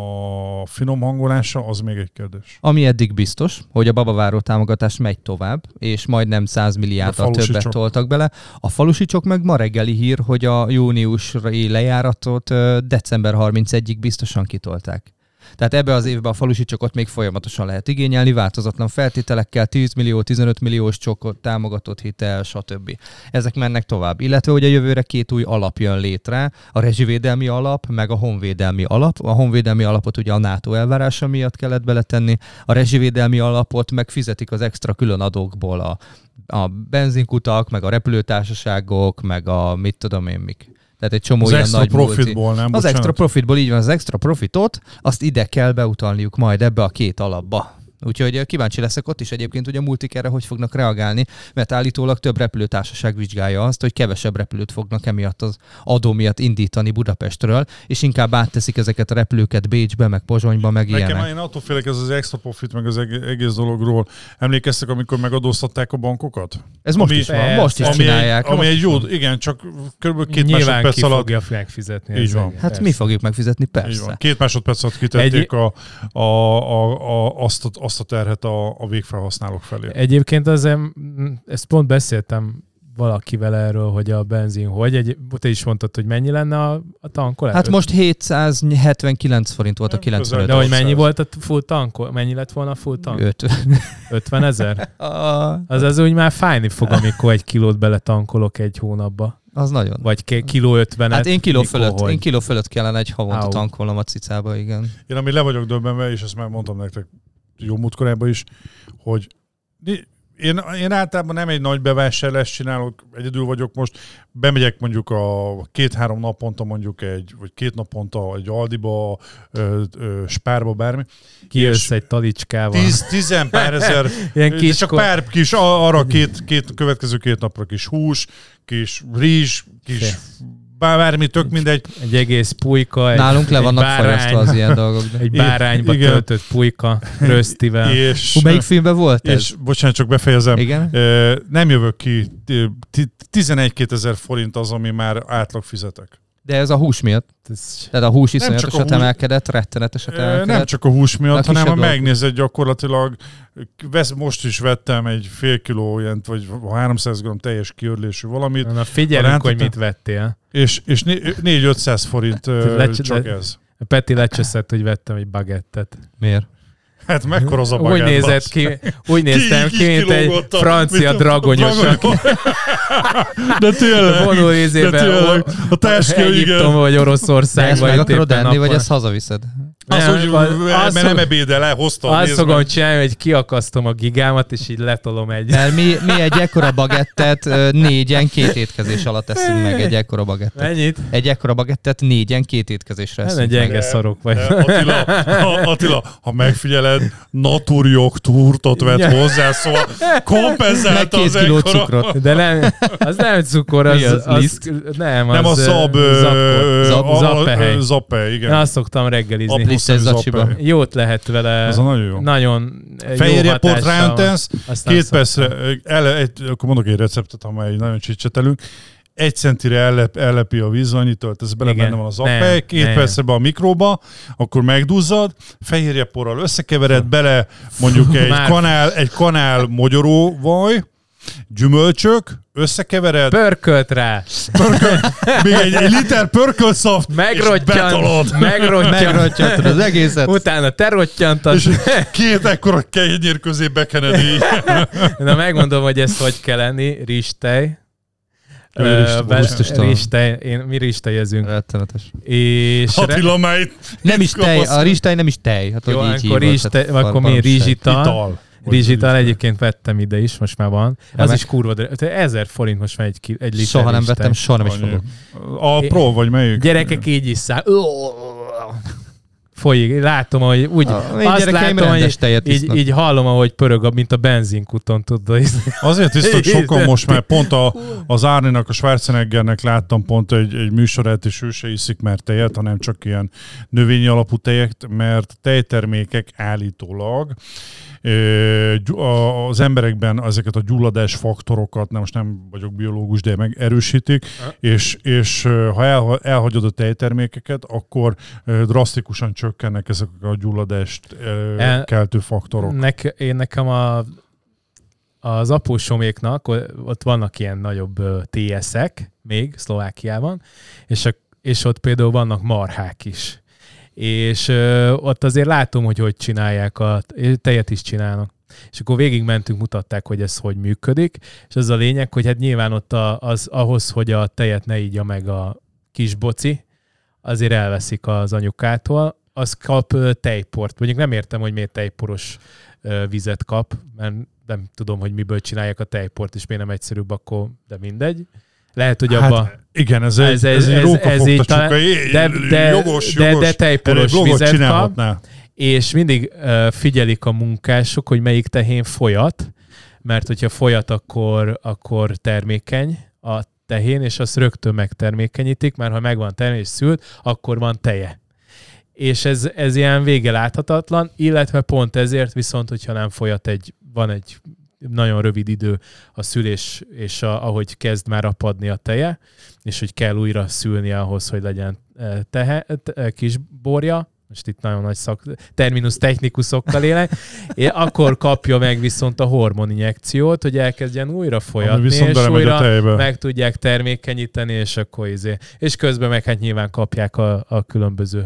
a finom hangolása, az még egy kérdés. Ami eddig biztos, hogy a babaváró támogatás megy tovább, és majdnem száz milliárddal A falusi többet csok. toltak bele. A falusicsok meg ma reggeli hír, hogy a júniusri lejáratot ö, december harmincegyedikéig biztosan kitolták. Tehát ebbe az évben a falusi csokot még folyamatosan lehet igényelni, változatlan feltételekkel, tíz millió, tizenöt milliós csokot, támogatott hitel, stb. Ezek mennek tovább. Illetve, hogy a jövőre két új alap jön létre, a rezsivédelmi alap, meg a honvédelmi alap. A honvédelmi alapot ugye a NATO elvárása miatt kellett beletenni, a rezsivédelmi alapot meg fizetik az extra külön adókból a, a benzinkutak, meg a repülőtársaságok, meg a mit tudom én mik. Tehát egy csomó Az ilyen extra nagy profitból, multi. nem? Az Bocsánat. extra profitból, így van, az extra profitot, azt ide kell beutalniuk majd ebbe a két alapba. Úgyhogy kíváncsi leszek ott is egyébként, hogy a multik erre hogy fognak reagálni, mert állítólag több repülőtársaság vizsgálja azt, hogy kevesebb repülőt fognak emiatt az adó miatt indítani Budapestről, és inkább átteszik ezeket a repülőket Bécsbe, meg Pozsonyba, meg Nekem ilyenek. én attól félek, ez az extra profit, meg az eg- egész dologról. Emlékeztek, amikor megadóztatták a bankokat? Ez most Ami- is van, persze. most is Ami csinálják. egy, ami most egy is jó, van. igen, csak kb. két Nyilván másodperc ki alatt. fogja megfizetni. Így ezt. van. Hát Persze. mi fogjuk megfizetni, Így van. persze. Két másodperc alatt kitették Egy- a, a, a, a, azt, a, azt a terhet a, a végfelhasználók felé. Egyébként az, ezt pont beszéltem valakivel erről, hogy a benzin hogy. Egy, te is mondtad, hogy mennyi lenne a, a tankolás? Hát most hétszázhetvenkilenc forint volt a Nem, közel, kilencvenöt. De hogy mennyi hatszáz. volt a full tankol? Mennyi lett volna a full tank? Öt. ötven ezer? Ah, Az az úgy már fájni fog, amikor egy kilót beletankolok egy hónapba. az nagyon. Vagy ke- kiló ötvenet. Hát én kiló mikor, fölött, hogy? én kiló fölött kellene egy havonta Au. tankolnom a cicába, igen. Én ami le vagyok döbbenve, és ezt már mondtam nektek jó múltkorában is, hogy én, én általában nem egy nagy bevásárlást csinálok, egyedül vagyok most, bemegyek mondjuk a két-három naponta mondjuk egy, vagy két naponta egy Aldiba, ö, ö, Spárba, bármi. Kijössz és egy talicskával. Tíz, tizen pár ezer, Ilyen de kis csak ko- pár kis, arra két, két, következő két napra kis hús, kis rizs, kis Fél. bármi, tök mindegy. Egy egész pulyka. Egy, Nálunk le egy vannak bárány, fagyasztva az ilyen dolgok. De. Egy bárányba Igen. töltött pulyka, rösztivel. És, Hú, melyik filmben volt ez? és bocsánat, csak befejezem. Igen? Ö, nem jövök ki, tizenegy-kétezer forint az, ami már átlag fizetek. De ez a hús miatt. Ez... Tehát a hús iszonyatosan hús... emelkedett, rettenetesen emelkedett. Nem csak a hús miatt, hanem ha dolgok. megnézed gyakorlatilag, vesz, most is vettem egy fél kiló ilyen, vagy háromszáz gramm teljes kiörlésű valamit. Na figyelünk, hogy mit vettél. És, és négy-ötszáz forint Lecs- csak ez. Peti lecseszett, hogy vettem egy bagettet. Miért? Hát mekkora az a bagett? Úgy nézett ki, úgy néztem ki, mint egy francia dragonyos. De tényleg. Vonul ízében. A táska, Egyiptom vagy Oroszország. De ezt meg akarod enni, vagy ezt hazaviszed? Az nem, úgy, az mert nem ebédel, lehoztam. Azt fogom csinálni, hogy kiakasztom a gigámat, és így letolom egy. Mert mi, mi egy ekkora bagettet négyen két étkezés alatt eszünk meg, egy ekkora bagettet. Mennyit? Egy ekkora bagettet négyen két étkezésre eszünk meg. Ez egy gyenge szarok vagy. Attila, ha, Attila, ha megfigyeled, naturjogturtot vett ja. hozzá, szóval kompenzálta az kiló ekkora. cukrot. De nem, az nem cukor, az, az, az nem, az, nem a szab, zap, zappehely. Zappe, igen. Na, azt szoktam reggelizni. Jót lehet vele. Az a nagyon jó. Nagyon Fehérjeport ráöntesz, két percre, ele, egy, akkor mondok egy receptet, amely nagyon csicsetelünk. Egy centire ellep, ellepi a víz, annyit töltesz bele, igen, benne van az zappely, két nem. percre be a mikróba, akkor megduzzad, fehérjeporral összekevered bele mondjuk egy kanál, egy kanál mogyoróvaj, gyümölcsök, összekevered. Pörkölt rá. Pörkölt, még egy, egy liter pörköltszaft, és betolod. Megrottyantod az egészet. Utána te rottyantasz. És két ekkora kenyér közé bekened így. Na megmondom, hogy ezt hogy kell enni. Rizstej. Rizstej. Én, mi rizstejezünk. Rettenetes. És Attila már nem is tej, a rizstej nem is tej. Hát, jó, akkor rizstej, akkor mi rizsital. Rizsital egyébként vettem ide is, most már van. Az meg... is kurva, de ezer forint most már egy, ki, egy liter. Soha nem vettem, soha nem is fogok. A Pro vagy melyik? Gyerekek így isszák. Folyik, látom, hogy úgy, a, azt látom, hogy így, így hallom, ahogy pörög, mint a benzinkuton, tudod. Azért isztok sokan most, mert pont a, az Árninak, a Schwarzeneggernek láttam pont egy, egy műsorát, és ő se iszik már tejet, hanem csak ilyen növényi alapú tejet, mert tejtermékek állítólag az emberekben ezeket a gyulladás faktorokat, nem, most nem vagyok biológus, de megerősítik, és, és ha el, elhagyod a tejtermékeket, akkor drasztikusan csökkennek ezek a gyulladást El, keltő faktorok. Nek, én nekem a, az apósoméknak, ott vannak ilyen nagyobb té eszek még Szlovákiában, és, a, és ott például vannak marhák is. És ö, ott azért látom, hogy hogy csinálják, a tejet is csinálnak. És akkor végigmentünk, mutatták, hogy ez hogy működik, és az a lényeg, hogy hát nyilván ott a, az, ahhoz, hogy a tejet ne ígya meg a kis boci, azért elveszik az anyukától, az kap ö, tejport. Mondjuk nem értem, hogy miért tejporos ö, vizet kap, mert nem tudom, hogy miből csinálják a tejport, és miért nem egyszerűbb akkor, de mindegy. Lehet, hogy abba... Hát, igen, ez egy, ez, ez, ez, róka ez fogta talán, de, de, jogos, de, jogos, de tejporos vizet kap, és mindig uh, figyelik a munkások, hogy melyik tehén folyat, mert hogyha folyat, akkor, akkor termékeny a tehén, és azt rögtön megtermékenyítik, mert ha megvan termény és szült, akkor van teje. És ez, ez ilyen vége láthatatlan, illetve pont ezért viszont, hogyha nem folyat egy, van egy nagyon rövid idő a szülés, és a, ahogy kezd már apadni a teje, és hogy kell újra szülni ahhoz, hogy legyen tehe, te, kis borja, most itt nagyon nagy szak, terminus technikusokkal élek, akkor kapja meg viszont a hormoninjekciót, hogy elkezdjen újra folyatni, és újra meg tudják termékenyíteni, és akkor izé. És közben meg hát nyilván kapják a, a különböző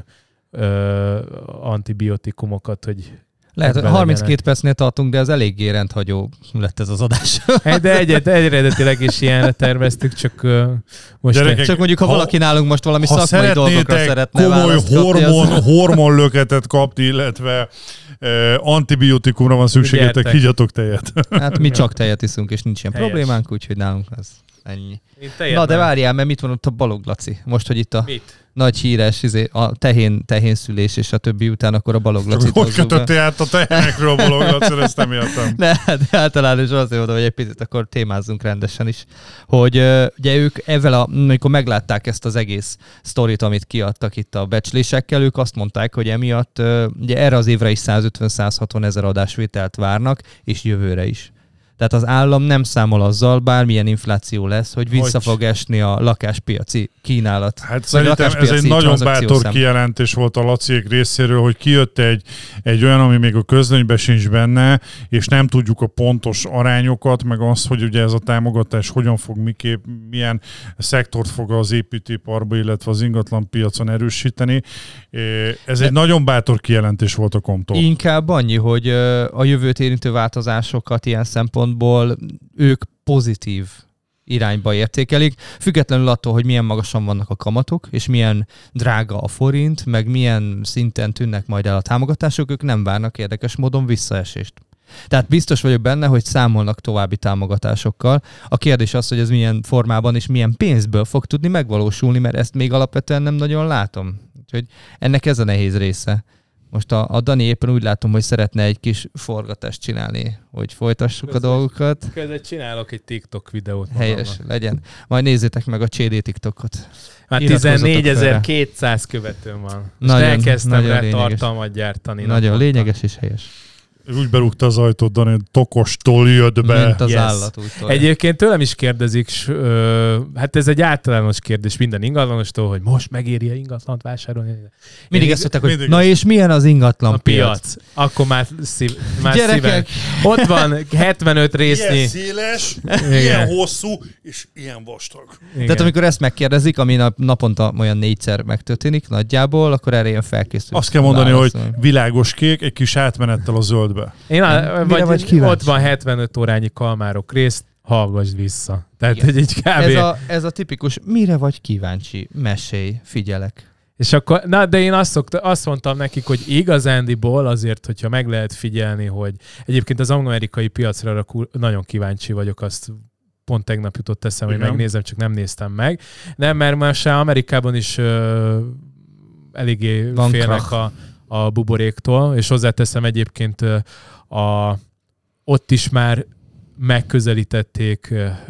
ö, antibiotikumokat, hogy lehet, hogy harminckét percnél tartunk, de ez eléggé rendhagyó lett ez az adás. De egyet, eredetileg is ilyenre terveztük, csak uh, most... Gyerekek, csak mondjuk, ha, ha valaki nálunk most valami szakmai dolgokra szeretne komoly hormon, az... hormonlöketet kapni, illetve uh, antibiotikumra van szükségetek, higyatok tejet. Hát mi csak tejet iszunk, és nincs ilyen helyes problémánk, úgyhogy nálunk ez ennyi. Na de várjál, mert mit van ott a Balogh Laci? Most, hogy itt a... Mit? Nagy híres, izé, a tehén, tehénszülés és a többi után, akkor a Balogh Lacit hozzuk. Hogy kötöttél át a tehénekről a Balogh Laci, ezt nem értem. Ne, de általában is azért mondom, hogy egy picit akkor témázzunk rendesen is. Hogy uh, ugye ők ezzel, a, amikor meglátták ezt az egész sztorit, amit kiadtak itt a becslésekkel, ők azt mondták, hogy emiatt uh, ugye erre az évre is százötven-százhatvan ezer adásvételt várnak, és jövőre is. Tehát az állam nem számol azzal, bármilyen infláció lesz, hogy vissza hogy... fog esni a lakáspiaci kínálat. Hát szerintem ez egy nagyon bátor szem. kijelentés volt a Laciék részéről, hogy kijött egy, egy olyan, ami még a közlönyben sincs benne, és nem tudjuk a pontos arányokat, meg azt, hogy ugye ez a támogatás hogyan fog, miképp, milyen szektort fog az építőiparba, illetve az ingatlan piacon erősíteni. Ez egy De nagyon bátor kijelentés volt a Komtól. Inkább annyi, hogy a jövőt érintő változásokat ilyen szempontból ők pozitív irányba értékelik, függetlenül attól, hogy milyen magasan vannak a kamatok, és milyen drága a forint, meg milyen szinten tűnnek majd el a támogatások, ők nem várnak érdekes módon visszaesést. Tehát biztos vagyok benne, hogy számolnak további támogatásokkal. A kérdés az, hogy ez milyen formában és milyen pénzből fog tudni megvalósulni, mert ezt még alapvetően nem nagyon látom. Úgyhogy ennek ez a nehéz része. Most a, a Dani éppen úgy látom, hogy szeretne egy kis forgatást csinálni, hogy folytassuk közben, a dolgokat. Közben csinálok egy TikTok videót. Helyes, magamnak. Legyen. Majd nézzétek meg a cé dé TikTokot. Már tizennégyezer-kétszáz követőm van. Most nagyon, elkezdtem nagyon rá lényeges. Tartalmat gyártani. Nagyon lényeges és helyes. Úgy berúgta az ajtót, Dani, tokostól jött be. Mint az yes. állat. Úgytól. Egyébként tőlem is kérdezik, s, ö, hát ez egy általános kérdés minden ingatlanostól, hogy most megéri-e ingatlant vásárolni. Mindig ezt mondták, hogy na és milyen az ingatlan a piac? piac. Akkor már, szív, már szíven. Ott van hetvenöt résznyi. Ilyen széles, ilyen hosszú, és ilyen vastag. Igen. Tehát amikor ezt megkérdezik, ami naponta olyan négyszer megtörténik nagyjából, akkor erre ilyen felkészül. Azt kell mondani, válaszol. Hogy világos kék, egy kis átmenettel a zöldbe. Én a, vagy, vagy ott van hetvenöt órányi kalmárok részt, hallgassd vissza. Tehát egy, egy kb. Ez a, ez a tipikus, mire vagy kíváncsi, mesélj, figyelek. És akkor, na de én azt, szokta, azt mondtam nekik, hogy igazándiból azért, hogyha meg lehet figyelni, hogy egyébként az amerikai piacra nagyon kíváncsi vagyok, azt pont tegnap jutott eszem, hogy megnézem, csak nem néztem meg. Nem, mert most Amerikában is uh, eléggé van félnek krach. a a buboréktól, és hozzáteszem egyébként a, ott is már megközelítették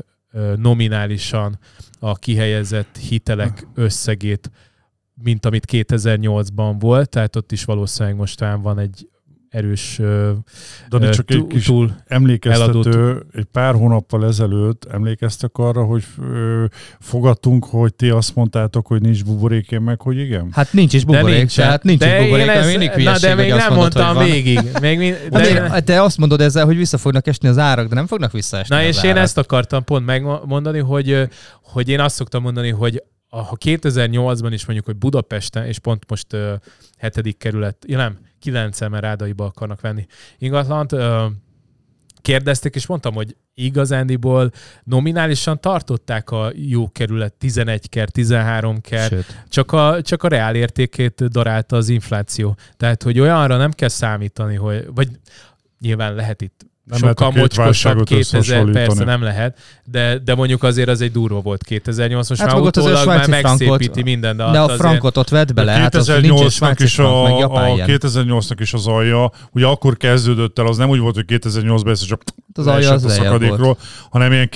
nominálisan a kihelyezett hitelek összegét, mint amit kétezer-nyolcban volt, tehát ott is valószínűleg mostán van egy erős Dani, csak egy kis túl emlékeztető, eladott. Egy pár hónappal ezelőtt emlékeztek arra, hogy ö, fogadtunk, hogy ti azt mondtátok, hogy nincs buborék, én meg, hogy igen? Hát nincs is buborék, tehát nincs is buborék, ez, mindig na, de még nem mondod, mondtam végig. Még min, de, de, de azt mondod ezzel, hogy vissza fognak esni az árak, de nem fognak visszaesni na az és árak. Én ezt akartam pont megmondani, hogy, hogy én azt szoktam mondani, hogy ha kétezer-nyolcban is mondjuk, hogy Budapesten, és pont most uh, hetedik kerület, ja nem, kilencen, mert Rádaiba akarnak venni ingatlant, uh, kérdezték, és mondtam, hogy igazándiból nominálisan tartották a jó kerület tizenegy-szer, tizenhárom-szer, csak a, csak a reál értékét darálta az infláció. Tehát, hogy olyanra nem kell számítani, hogy, vagy nyilván lehet itt nem sokkal mocskosabb kétezer, persze nem lehet, de, de mondjuk azért az egy durva volt kétezer-nyolc, most hát már utólag már megszépíti minden. De, de a frankot ott vett bele, hát az nincs svájci frank, meg japán. A kétezer-nyolcnak is az alja, ugye akkor kezdődött el, az nem úgy volt, hogy kétezer-nyolcban ez csak az alja az a szakadékról, hanem ilyen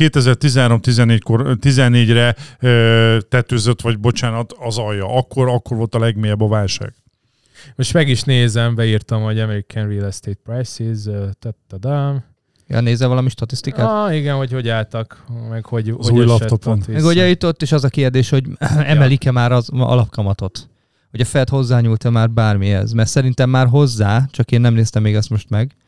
kétezer-tizenhárom-tizennégyre tetőzött, vagy bocsánat, az alja. Akkor, akkor volt a legmélyebb a válság. Most meg is nézem, beírtam, hogy American Real Estate Prices, tattadám. Ja, nézel valami statisztikát? Ah, igen, hogy hogy álltak, meg hogy, az hogy új laptopon. Meg ugye itt ott is az a kérdés, hogy emelik-e már az alapkamatot? Hogy a Fed hozzányúlt-e már bármihez? Mert szerintem már hozzá, csak én nem néztem még azt most meg.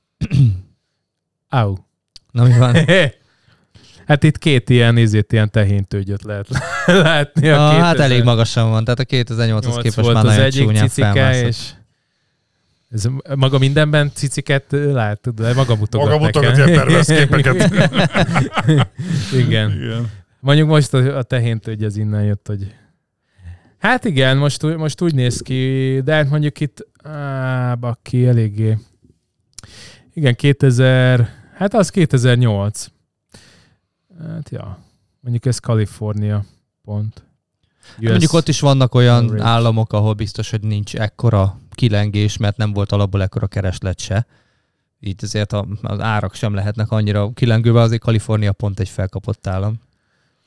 Au. Na mi van? Hát itt két ilyen nézét, ilyen tehéntőgyöt lehet látni. A a, kétezer... Hát elég magasan van, tehát a kétezer-nyolchoz képest már nagyon csúnyán felmászott. És ez maga mindenben ciciket látod, de maga mutogat maga mutogat ilyen perverszképeket. Igen. Igen. Mondjuk most a, a tehéntőgy az innen jött, hogy hát igen, most, most úgy néz ki, de hát mondjuk itt á, bakki, eléggé. Igen, kétezer, hát az kétezer-nyolc. Hát ja, mondjuk ez Kalifornia pont. Hát mondjuk ott is vannak olyan rich államok, ahol biztos, hogy nincs ekkora kilengés, mert nem volt alapból ekkora kereslet se. Így azért az árak sem lehetnek annyira kilengőve, azért Kalifornia pont egy felkapott állam.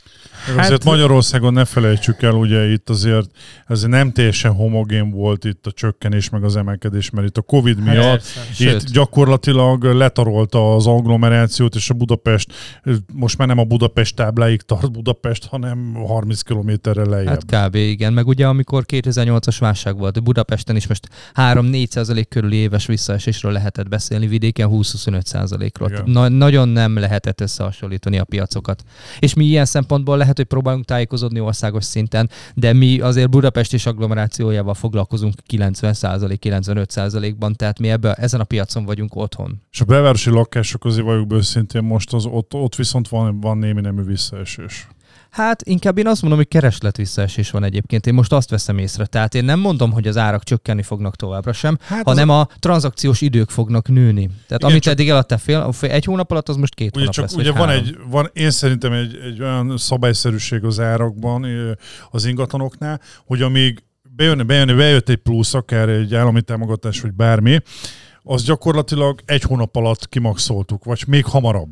Hát, azért Magyarországon ne felejtsük el, ugye itt azért ez nem teljesen homogén volt itt a csökkenés meg az emelkedés, mert itt a Covid miatt hát, itt sőt. gyakorlatilag letarolta az agglomerációt, és a Budapest, most már nem a Budapest tábláig tart Budapest, hanem harminc kilométerre lejjebb. Hát kb. Igen, meg ugye amikor kétezer-nyolcas válság volt, Budapesten is most három-négy százalék körüli éves visszaesésről lehetett beszélni, vidéken húsz-huszonöt százalékról. Na, nagyon nem lehetett összehasonlítani a piacokat. És mi ilyen szempontból lehet, hogy próbálunk tájékozódni országos szinten, de mi azért Budapest és agglomerációjával foglalkozunk kilencven százalék, kilencvenöt százalékban, tehát mi ebben, ezen a piacon vagyunk otthon. És a belvárosi lakások azért vagyok őszintén most az, ott, ott viszont van, van némi nemű visszaesés. Hát inkább én azt mondom, hogy kereslet visszaesés van egyébként. Én most azt veszem észre. Tehát én nem mondom, hogy az árak csökkenni fognak továbbra sem, hát hanem a... a tranzakciós idők fognak nőni. Tehát igen, amit csak... eddig eladtál fél, egy hónap alatt, az most két ugye hónap csak, lesz. Ugye van egy, van, én szerintem egy, egy olyan szabályszerűség az árakban, az ingatlanoknál, hogy amíg bejön, bejön, bejött egy plusz, akár egy állami támogatás, vagy bármi, az gyakorlatilag egy hónap alatt kimaxoltuk, vagy még hamarabb.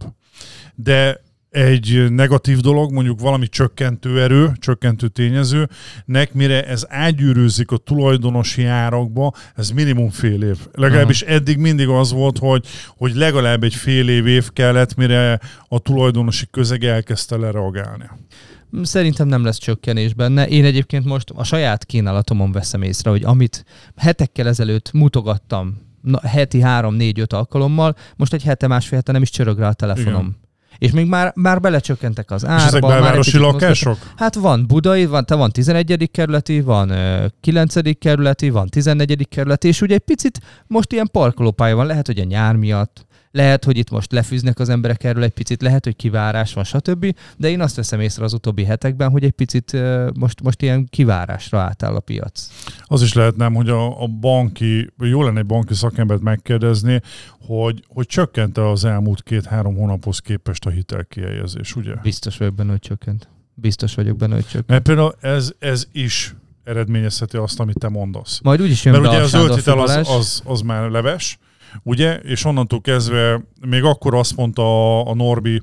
De egy negatív dolog, mondjuk valami csökkentő erő, csökkentő tényezőnek, mire ez átgyűrűzik a tulajdonosi árakba, ez minimum fél év. Legalábbis uh-huh. eddig mindig az volt, hogy, hogy legalább egy fél év év kellett, mire a tulajdonosi közeg elkezdte lereagálni. Szerintem nem lesz csökkenés benne. Én egyébként most a saját kínálatomon veszem észre, hogy amit hetekkel ezelőtt mutogattam, na, heti három, négy, öt alkalommal, most egy hete, másfél hete nem is csörög rá a telefonom. Igen. És még már, már belecsökkentek az árba. És ezek belvárosi lakások? Mozgat. Hát van budai, van, van tizenegyedik kerületi, van kilencedik kerületi, van tizennegyedik kerületi, és ugye egy picit most ilyen parkolópálya van, lehet, hogy a nyár miatt, lehet, hogy itt most lefűznek az emberek erről egy picit, lehet, hogy kivárás van, stb. De én azt veszem észre az utóbbi hetekben, hogy egy picit most, most ilyen kivárásra átáll a piac. Az is lehet nem, hogy a, a banki, jó lenne egy banki szakembert megkérdezni, hogy, hogy csökkent-e az elmúlt két-három hónaphoz képest a hitelkihelyezés, ugye? Biztos vagyok benne, hogy csökkent. Biztos vagyok benne, hogy csökkent. Mert például ez, ez is eredményezheti azt, amit te mondasz. Majd úgyis jön mert be ugye a a zöld hitel az, az, az már leves, ugye? És onnantól kezdve még akkor azt mondta a, a Norbi,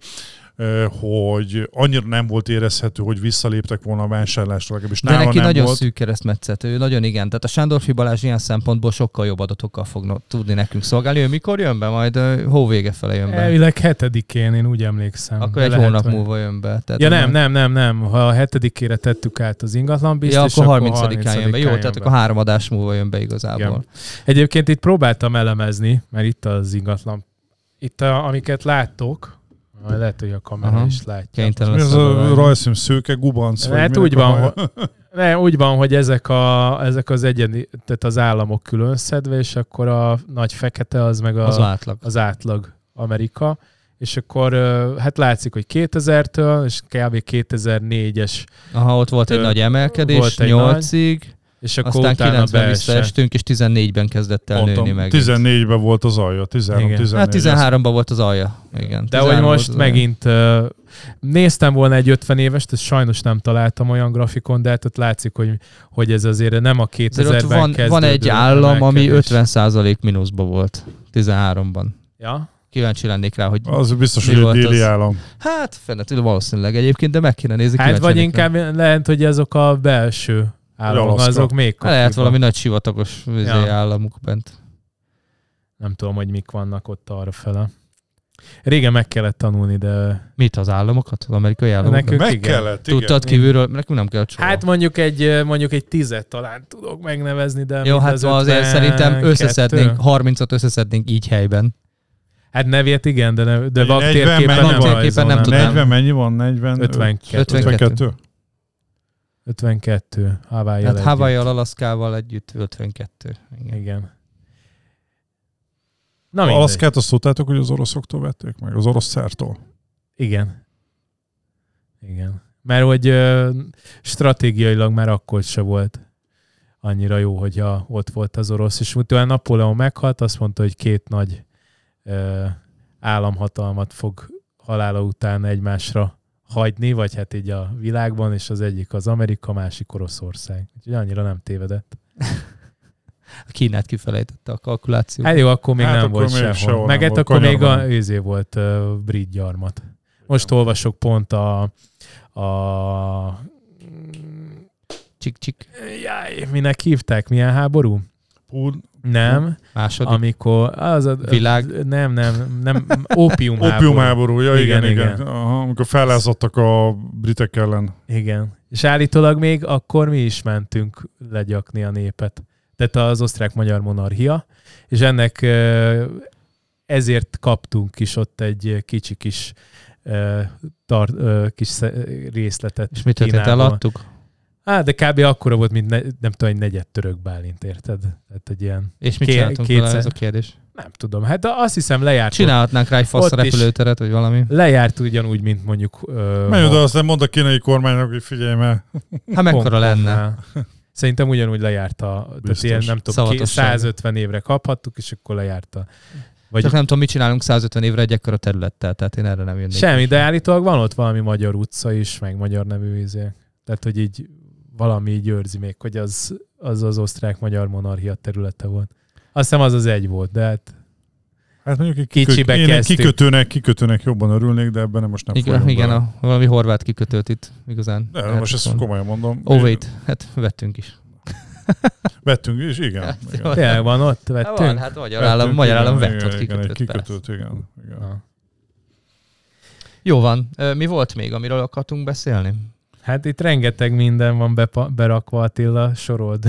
hogy annyira nem volt érezhető, hogy visszaléptek volna a vásárlásra, legalábbis de neki nem nagyon volt. szűk keresztmetszet, ő nagyon igen. Tehát a Sándorfi Balázs ilyen szempontból sokkal jobb adatokkal fog tudni nekünk szolgálni. Ő mikor jön be? Majd hó vége fele jön be. Elvileg hetedikén, én úgy emlékszem. Akkor egy hónap múlva jön be. Tehát ja nem, nem, nem, nem. Ha a hetedikére tettük át az ingatlanbiztos, ja, akkor harmincadikán jön be. Jó, tehát akkor három adás múlva jön be igazából. Igen. Egyébként itt próbáltam elemezni, mert itt az ingatlan, itt a, amiket láttok, lehet, hogy a kamera Aha. is látja. Ez a rajzszín szőke, gubanc? Hát úgy van, hogy, ne, úgy van, hogy ezek, a, ezek az egyedi, tehát az államok külön szedve, és akkor a nagy fekete az meg a, az átlag. az átlag Amerika. És akkor hát látszik, hogy kétezertől, és kb. kétezer-négyes. Aha, ott volt egy nagy emelkedés, nyolcig. És akkor aztán kilencben beesse. visszaestünk, és tizennégyben kezdett el Mondtam, nőni meg. tizennégyben volt az alja, tizenhárom tizennégy. Hát tizenháromban volt az alja. Igen. De hogy most megint uh, néztem volna egy ötven évest, ezt sajnos nem találtam olyan grafikon, de hát ott látszik, hogy, hogy ez azért nem a kétezerben van, kezdődő. Van egy állam, ami ötven százalék mínuszba volt tizenháromban. Ja? Kíváncsi lennék rá, hogy az biztos, hogy egy déli állam. Hát fennet, valószínűleg egyébként, de meg kéne nézni. Hát vagy inkább rá. Lehet, hogy azok a belső államok, azok még kapjuk. Lehet valami nagy sivatagos ja. államuk bent. Nem tudom, hogy mik vannak ott arra fele. Régen meg kellett tanulni, de... Mit, az államokat? Az amerikai államokat? Nekünk meg igen. kellett, igen. Tudtad kívülről? Nekünk nem kellett soha. Hát mondjuk egy, mondjuk egy tizet talán tudok megnevezni, de... Jó, hát az azért szerintem összeszednénk, harmincat összeszednénk így helyben. Hát nevét igen, de, ne, de vaktérképen nem, nem, nem tudnám. negyven mennyi van? negyven? ötvenkettő. ötvenkettő? ötvenkettő. Hawaii-jal hát együtt. Hawaii-jal, Alaszkával együtt ötvenkettő. Igen. Igen. Na Alaszkát azt tudtátok, hogy az oroszoktól vették meg? Az orosz szártól? Igen. Igen. Mert hogy uh, stratégiailag már akkor se volt annyira jó, hogy a, ott volt az orosz. És utána Napóleon meghalt, azt mondta, hogy két nagy uh, államhatalmat fog halála után egymásra hagyni, vagy hát így a világban, és az egyik az Amerika, másik Oroszország. Úgyhogy annyira nem tévedett. A Kínát kifelejtette a kalkulációt. Hát jó, akkor még hát nem akkor volt még sehol. sehol. Meg hát volt, akkor még van. a, őzé volt uh, brit gyarmat. Most ja. olvasok pont a, a Csik-csik. Jaj, minek hívták? Milyen háború? Úr, Nem. Második. Amikor az a, Világ. Nem, nem, nem. Ópium háború. Ópium háború, ja, igen, igen. igen. igen. Aha, amikor fellázadtak a britek ellen. Igen. És állítólag még akkor mi is mentünk legyakni a népet. Tehát az osztrák-magyar monarchia, és ennek ezért kaptunk is ott egy kicsi kis, tar- kis részletet. És mit történt, Kínából. eladtuk? Á, de kb. Akkora volt, mint ne, nem tudom, egy negyed török Bálint, érted? Tehát egy ilyen... És mit Ké- csináltunk kétszer- vele, ez a kérdés? Nem tudom, hát azt hiszem lejárt. Csinálhatnánk rá egy fasz Ott is. repülőteret, vagy valami. Lejárt ugyanúgy, mint mondjuk... Ö, Menj oda, aztán mondd a kínai kormánynak, hogy figyelj már. Hát mekkora lenne? Hongkongnál. Szerintem ugyanúgy lejárt a... Tehát Biztos. ilyen, nem tudom, Szavatosság. százötven évre kaphattuk, és akkor lejárt a... Vagy Csak nem tudom, mit csinálunk százötven évre egy ekkora területtel, tehát én erre nem jönnék. semmi, de állítólag van ott valami magyar utca is, meg magyar nevű izé. Tehát, hogy így valami így őrzi még, hogy az az, az osztrák-magyar monarchia területe volt. Azt hiszem az az egy volt, de hát Hát mondjuk egy Kicsibe kiköt, én egy kezdtük. kikötőnek, kikötőnek jobban örülnék, de ebben nem most nem Igen, folyunk igen bele. a, valami horvát kikötőt itt igazán. De lehet most ezt volna. komolyan mondom. Ó, wait, hát vettünk is. Vettünk is, igen. Ja, igen. tényleg van ott, Hát vettünk. van, hát magyar állam, Vettünk, magyar igen, állam igen, vett ott igen, kikötőt. egy persze. kikötőt, igen. igen. Na. Jó van. Ö, Mi volt még, amiről akartunk beszélni? Hát itt rengeteg minden van bepa- berakva, Attila, sorold.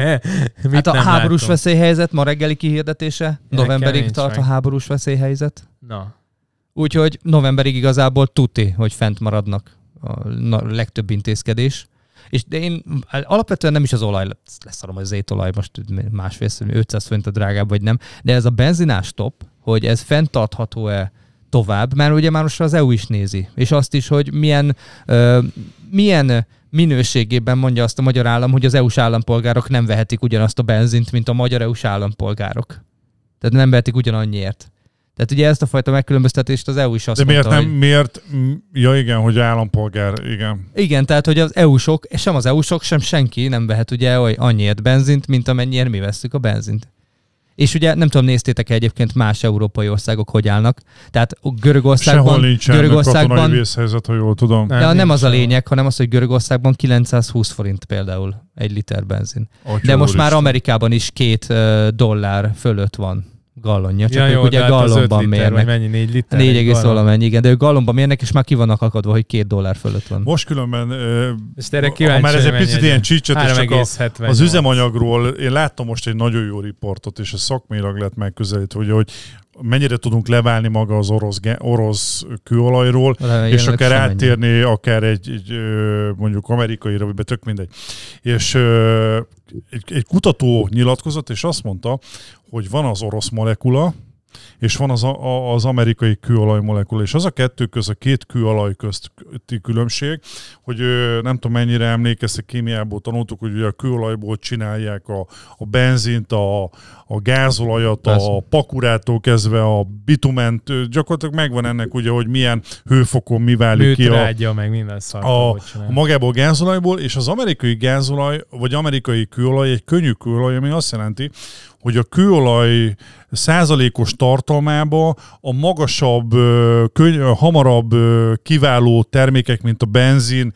Mit Hát a nem háborús látom? veszélyhelyzet, ma reggeli kihirdetése. Novemberig nincs tart a meg. háborús veszélyhelyzet. Na, Úgyhogy novemberig igazából tuti, hogy fent maradnak a na- legtöbb intézkedés. És de én alapvetően nem is az olaj, leszarom, hogy az étolaj most másfél, ötszáz forint a drágább, vagy nem, de ez a benzinás top, hogy ez fenntartható-e tovább, mert ugye már most az é u is nézi, és azt is, hogy milyen, ö, milyen minőségében mondja azt a magyar állam, hogy az é u-s állampolgárok nem vehetik ugyanazt a benzint, mint a magyar é u-s állampolgárok. Tehát nem vehetik ugyanannyiért. Tehát ugye ezt a fajta megkülönböztetést az é u is azt De miért mondta, nem, hogy... miért? Ja igen, hogy állampolgár, igen. Igen, tehát hogy az é u-sok, sem az é u-sok, sem senki nem vehet ugye oly annyiért benzint, mint amennyiért mi vesszük a benzint. És ugye nem tudom, néztétek egyébként más európai országok hogy állnak. Tehát Görögországban... Sehol nincsen Görögországban katonai vészhelyzet, ha jól tudom. Nem, de nem nincs az a sehol. lényeg, hanem az, hogy Görögországban kilencszázhúsz forint például egy liter benzin. Atya De most már úristen. Amerikában is két uh, dollár fölött van gallonja. Csak ja, ők jó, ugye de hát az öt gallonban liter, mérnek. vagy mennyi, négy liter? négy egy egész gallon? valamennyi, igen. De ők gallonban mérnek, és már ki vannak akadva, hogy két dollár fölött van. Most különben, ö, És erre ha kíváncsi, már ez hogy egy mennyi picit egy- ilyen csicset, és három csak a, egész hetvennyolc. az üzemanyagról, én láttam most egy nagyon jó riportot, és a szakmailag lett megközelítve, hogy, hogy mennyire tudunk leválni maga az orosz, ge- orosz kőolajról, Vele és jelenleg akár semennyi. áttérni akár egy, egy ö, mondjuk amerikaira, vagy be tök mindegy. És ö, egy, egy kutató nyilatkozott, és azt mondta, hogy van az orosz molekula, és van az, a, az amerikai kőolaj molekula, és az a kettő köz, a két kőolaj közti különbség, hogy ö, nem tudom mennyire emlékeztek, kémiából tanultuk, hogy ugye a kőolajból csinálják a, a benzint, a, a gázolajat, Persze. a pakurától kezdve a bitument, ö, gyakorlatilag megvan ennek ugye, hogy milyen hőfokon mi válik ki a, Műtrágya, meg minden szart, a, ahogy a csinál. magából gázolajból, és az amerikai gázolaj, vagy amerikai kőolaj egy könnyű kőolaj, ami azt jelenti, hogy a kőolaj százalékos tartalmába a magasabb, könny- hamarabb kiváló termékek, mint a benzin,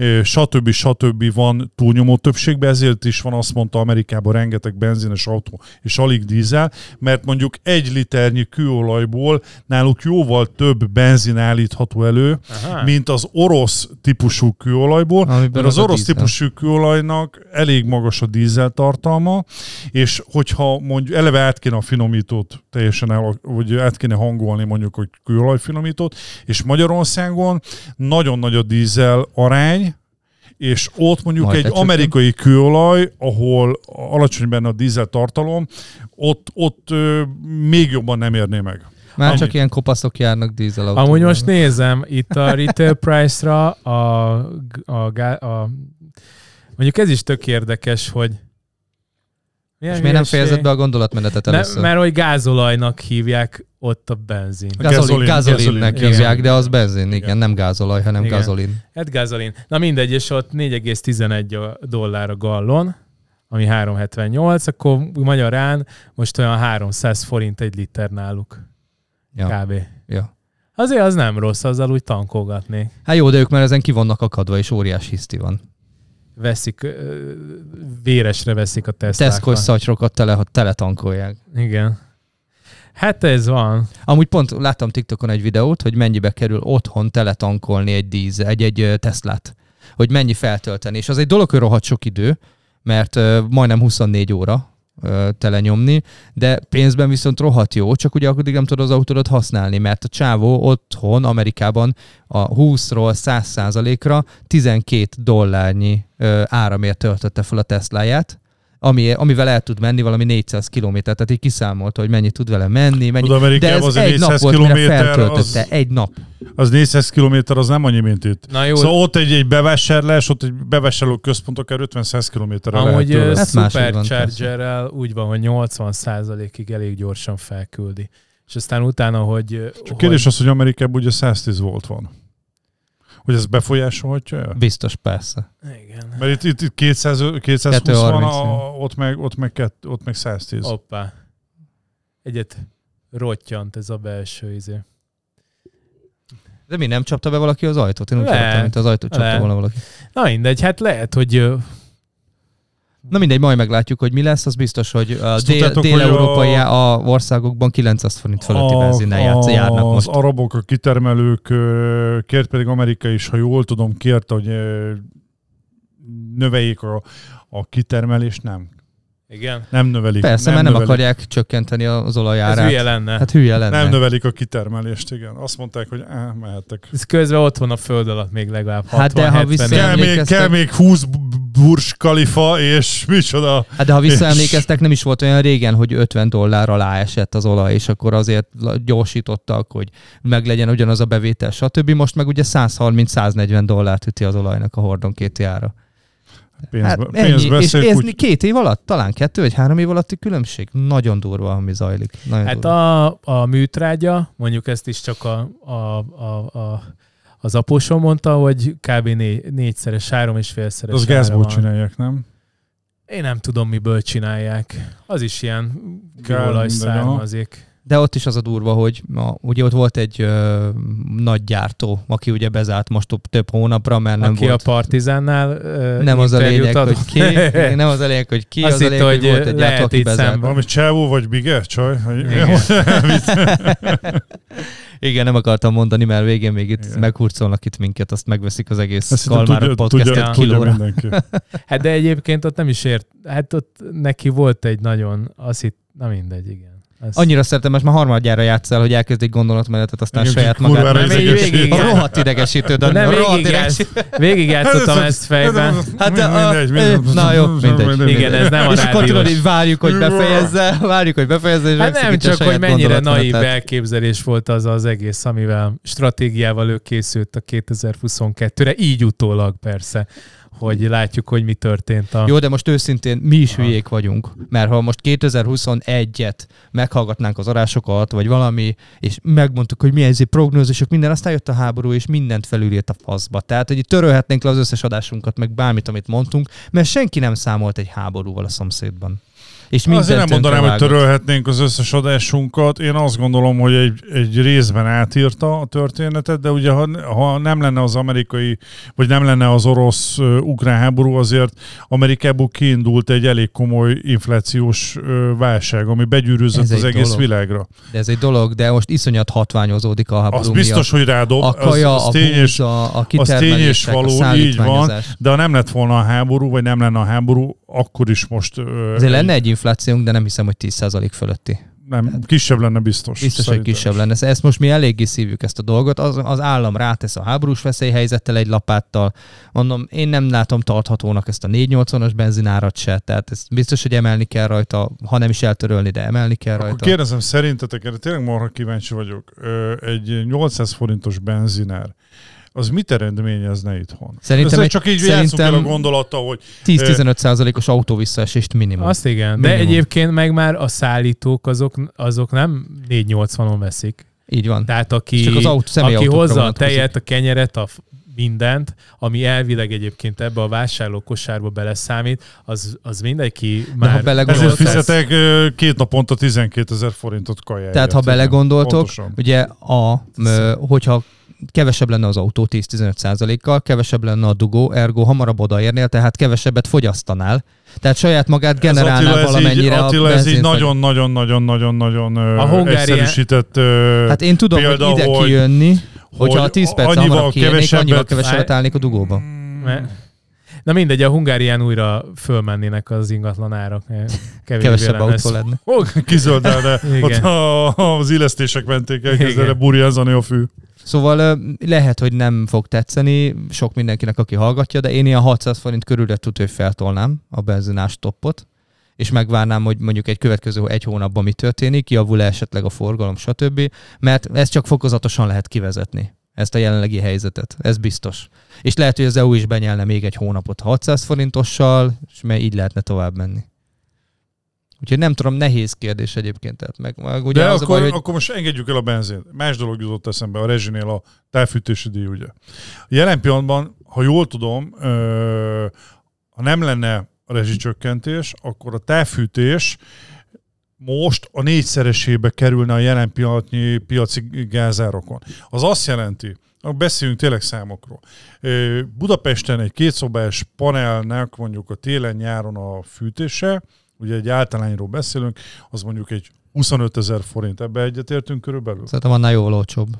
stb. stb. Van túlnyomó többségben, ezért is van, azt mondta, Amerikában rengeteg benzines autó, és alig dízel, mert mondjuk egy liternyi kőolajból náluk jóval több benzin állítható elő, Aha. mint az orosz típusú kőolajból, Amiben mert az meg a orosz dízel. típusú kőolajnak elég magas a dízel tartalma, és hogyha mondjuk eleve át kéne a finomítót teljesen el, vagy át kéne hangolni mondjuk, hogy kőolajfinomítót, és Magyarországon nagyon nagy a dízel arány, és ott mondjuk Majd egy lecsökken. amerikai kőolaj, ahol alacsony benne a dízel tartalom, ott, ott ö, még jobban nem érné meg. Már Ami- csak ilyen kopaszok járnak dízelautóval. Amúgy most nézem, itt a retail price-ra a, a, gá- a mondjuk ez is tök érdekes, hogy milyen És miért nem hülyeség? fejezed be a gondolatmenetet Ne, először? mert hogy gázolajnak hívják ott a benzin. A Gázolin, gázolin, gazolinnek gázolin, hívják, igen. de az benzin, igen, Igen. nem gázolaj, hanem Igen. gazolin. Hát gázolin. Na mindegy, és ott négy egész tizenegy a dollár a gallon, ami három egész hetvennyolc, akkor magyarán most olyan háromszáz forint egy liter náluk. Ja. Kb. Ja. Azért az nem rossz, azzal úgy tankolgatnék. Hát jó, de ők már ezen ki vannak akadva, és óriás hiszti van. Veszik, véresre veszik a Teslákat. Tesco-s szatyrokat tele, tele tankolják. Igen. Hát ez van. Amúgy pont láttam TikTokon egy videót, hogy mennyibe kerül otthon teletankolni egy dízel, egy, egy Teslát. Hogy mennyi feltölteni. És az egy dolog, hogy rohadt sok idő, mert uh, majdnem huszonnégy óra uh, telenyomni, de pénzben viszont rohadt jó, csak ugye akkor nem tudod az autódat használni, mert a csávó otthon, Amerikában a húszról száz százalékra tizenkét dollárnyi uh, áramért töltötte fel a Tesláját, Ami, amivel el tud menni valami négyszáz kilométert, tehát így kiszámolta, hogy mennyi tud vele menni, mennyi, de ez egy nap volt, mire feltöltötte, az, egy nap. Az négyszáz kilométer, az nem annyi, mint itt. Na jó. Szóval ott egy, egy bevásárlás, ott egy bevásárló központ akár ötven-száz kilométerre lehet tőle. Hát Superchargerrel úgy van, hogy nyolcvan százalékig elég gyorsan felküldi. És aztán utána, hogy... Csak kérdés az, hogy Amerikában ugye száztíz volt van. Hogy ez befolyásolhatja el? Biztos, persze. Igen. Mert itt, itt, itt kétszáz, kétszázhúsz van, a, ott, meg, ott, meg kett, ott meg száztíz. Hoppá. Egyet rottyant ez a belső izé. De mi, nem csapta be valaki az ajtót? Én úgy hallottam, mint az ajtót csapta le. volna valaki. Na mindegy, hát lehet, hogy... Na mindegy, majd meglátjuk, hogy mi lesz. Az biztos, hogy a dél, dél-európai a... a országokban kilencszáz forint fölötti benzinnel játsz, járnak most. Az arabok, a kitermelők, kért pedig Amerika is, ha jól tudom, kérte, hogy növeljék a, a kitermelést, nem. Igen. Nem növelik. Persze, nem mert nem növelik. akarják csökkenteni az olajárát. Ez hülye lenne. Hát hülye lenne. Nem növelik a kitermelést, igen. Azt mondták, hogy áh, mehetek. Ez közben ott van a föld alatt még legalább hát de ha vissza... Kell még, kell még húsz Burj Khalifa, és micsoda. Hát de ha visszaemlékeztek, nem is volt olyan régen, hogy ötven dollár alá esett az olaj, és akkor azért gyorsítottak, hogy meglegyen ugyanaz a bevétel, stb. Most meg ugye száz harminc-száznegyven dollárt üti az olajnak a hordonkéti ára. Pénzbe, hát ennyi, és ez úgy... két év alatt? Talán kettő vagy három év alatti különbség? Nagyon durva, ami zajlik. Nagyon hát durva. A, a műtrágya, mondjuk ezt is csak a, a, a, a, az apósom mondta, hogy kb. Né, négyszeres, három és félszeres. Az gázból csinálják, nem? Én nem tudom, miből csinálják. Az is ilyen kőolaj származik. De ott is az a durva, hogy ma, ugye ott volt egy ö, nagy gyártó, aki ugye bezárt most több hónapra, mert nem aki volt... a Partizánnál ö, nem az a lényeg, ad... hogy ki, nem az a lényeg, hogy ki, az, az a lényeg, hogy volt egy gyártó, aki bezárt. Valami csávó vagy Bige, csaj? Igen. Igen, nem akartam mondani, mert végén még itt igen. meghurcolnak itt minket, azt megveszik az egész Kalmárok podcastet kilóra. Hát de egyébként ott nem is ért, hát ott neki volt egy nagyon, azt hitt, na mindegy, igen. Ez... Annyira szeretem, most már harmadjára játsszál, hogy elkezd egy gondolatmenetet, aztán igen, saját magát. Nem, végig, a rohadt idegesítő, de nem idegesítő. Végig játszottam ezt fejben. Hát a, mindegy, mindegy, na jó, mindegy. Igen, ez nem a és akkor tudod, hogy várjuk, hogy befejezze, várjuk, hogy befejezze, és hát nem csak, hogy mennyire naív elképzelés volt az az egész, amivel stratégiával ő készült a kétezer-huszonkettőre, így utólag persze, hogy látjuk, hogy mi történt. A... Jó, de most őszintén mi is hülyék vagyunk, mert ha most kétezer-huszonegyet meghallgatnánk az adásokat, vagy valami, és megmondtuk, hogy milyen prognózisok, minden, aztán jött a háború, és mindent felülírt a faszba. Tehát, hogy törölhetnénk le az összes adásunkat, meg bármit, amit mondtunk, mert senki nem számolt egy háborúval a szomszédban. És azért nem mondanám, hogy törölhetnénk az összes adásunkat. Én azt gondolom, hogy egy, egy részben átírta a történetet, de ugye ha, ha nem lenne az amerikai, vagy nem lenne az orosz-ukrán háború, azért Amerikából kiindult egy elég komoly inflációs válság, ami begyűrűzött az egész dolog. Világra. De ez egy dolog, de most iszonyat hatványozódik a háború. Az biztos, hogy rádob. A kaja, az, az a húza, a kitermelések, a szállítmányozás. Van, de ha nem lett volna a háború, vagy nem lenne a háború, akkor is most... Azért egy... lenne egy inflációnk, de nem hiszem, hogy tíz százalék fölötti. Nem, kisebb lenne biztos. Biztos, hogy kisebb lenne. Ezt most mi eléggé szívjuk ezt a dolgot. Az, az állam rátesz a háborús veszélyhelyzettel egy lapáttal. Mondom, én nem látom tarthatónak ezt a négy nyolcvanas benzinárat se. Tehát ez biztos, hogy emelni kell rajta, ha nem is eltörölni, de emelni kell rajta. Akkor kérdezem szerintetek, erre tényleg marha kíváncsi vagyok. Egy nyolcszáz forintos benzinár, az mit eredményezne itthon? Szerintem egy, csak így játszunk el a gondolattal, hogy... tíz-tizenöt százalékos autóvisszaesést minimum. Azt igen, minimum. De egyébként meg már a szállítók azok, azok nem négy nyolcvanon veszik. Így van. Tehát aki, az autó, aki hozza a tejet, a kenyeret, a mindent, ami elvileg egyébként ebbe a vásárlókosárba beleszámít, az, az mindenki már... Ezért fizetek két naponta tizenkétezer forintot kajáért. Tehát ha belegondoltok, pontosan. Ugye a, hogyha kevesebb lenne az autó tíz-tizenöt százalékkal, kevesebb lenne a dugó, ergo hamarabb odaérnél, tehát kevesebbet fogyasztanál. Tehát saját magát generálná Attila, valamennyire így, Attila, a ez így nagyon-nagyon-nagyon-nagyon egyszerűsített hát én tudom, példa, hogy ide hogy, kijönni, hogyha a tíz perc hamarabb kijönnék, annyival kevesebbet állnék a dugóba. Na mindegy, a Hungárián újra fölmennének az ingatlan árak. Kevesebb autó lenne. Kizöldelne. Ott az illesztések menték el, kezdene burjánzani a fű. Szóval lehet, hogy nem fog tetszeni sok mindenkinek, aki hallgatja, de én ilyen hatszáz forint körülre tud, hogy feltolnám a benzinás toppot, és megvárnám, hogy mondjuk egy következő egy hónapban mi történik, javul esetleg a forgalom, stb. Mert ezt csak fokozatosan lehet kivezetni, ezt a jelenlegi helyzetet. Ez biztos. És lehet, hogy az é u is benyelne még egy hónapot hatszáz forintossal, és mert így lehetne tovább menni. Úgyhogy nem tudom, nehéz kérdés egyébként. Tehát meg, meg ugye de az akkor, a baj, hogy... akkor most engedjük el a benzint. Más dolog jutott eszembe a rezsinél, a távfűtési díj, ugye. Jelen pillanatban, ha jól tudom, ö, ha nem lenne a rezsicsökkentés, akkor a távfűtés most a négyszeresébe kerülne a jelen pillanatnyi piaci gázárakon. Az azt jelenti, beszéljünk tényleg számokról. Budapesten egy kétszobás panelnek mondjuk a télen-nyáron a fűtése, ugye egy általányról beszélünk, az mondjuk egy huszonötezer forint. Ebbe egyetértünk körülbelül? Szerintem annál jóval olcsóbb.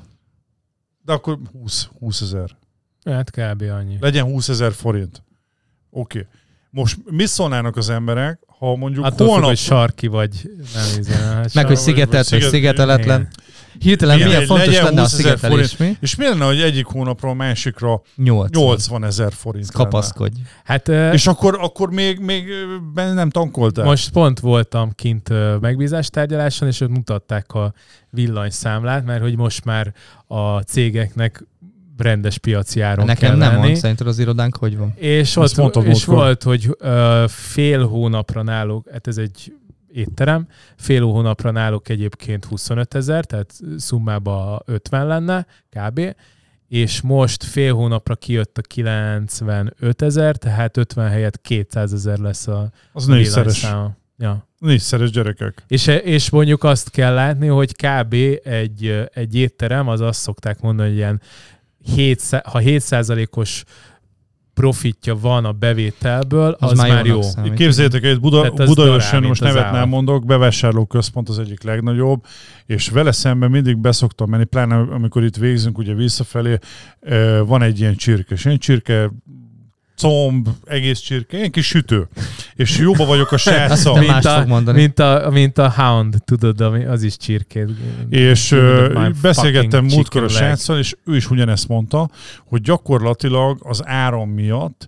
De akkor húsz ezer. Hát kb. Annyi. Legyen húszezer forint. Oké. Okay. Most mit szólnának az emberek, ha mondjuk attól holnap... Attól hogy sarki vagy, nem ízen. Hát meg, hogy szigetelt, vagy szigeteletlen. Hirtelen milyen, milyen fontos lenne a szigetelés, mi? És mi lenne, hogy egyik hónapról a másikra nyolcvan ezer forint kapaszkodj. Hát, és akkor, akkor még, még nem tankoltál? Most pont voltam kint megbízástárgyaláson, és ott mutatták a villanyszámlát, mert hogy most már a cégeknek rendes piaci áron nekem kell nem lenni. mond, szerinted az irodánk hogy van? És, ott, és volt, hogy uh, fél hónapra náluk, hát ez egy étterem, fél hónapra náluk egyébként huszonötezer, tehát szummában ötven lenne kb. És most fél hónapra kijött a kilencvenötezer, tehát ötven helyett kétszázezer lesz a az négyszeres. Ja. Négyszeres gyerekek. És, és mondjuk azt kell látni, hogy kb. egy, egy étterem, az azt szokták mondani, hogy ilyen hét, ha hét százalékos profitja van a bevételből, az, az már, már jó. Számít. Képzeljétek, hogy Buda, Budaörsön, most nevet nem mondok, bevásárlóközpont az egyik legnagyobb, és vele szemben mindig beszoktam menni, pláne amikor itt végzünk ugye visszafelé, van egy ilyen csirke, és ilyen csirke comb, egész csirke, ilyen kis sütő. És jóba vagyok a sráccal. mint, a, mint, a, mint a Hound, tudod, az is csirkét. És beszélgettem múltkor a sráccal, és ő is ugyanezt mondta, hogy gyakorlatilag az áram miatt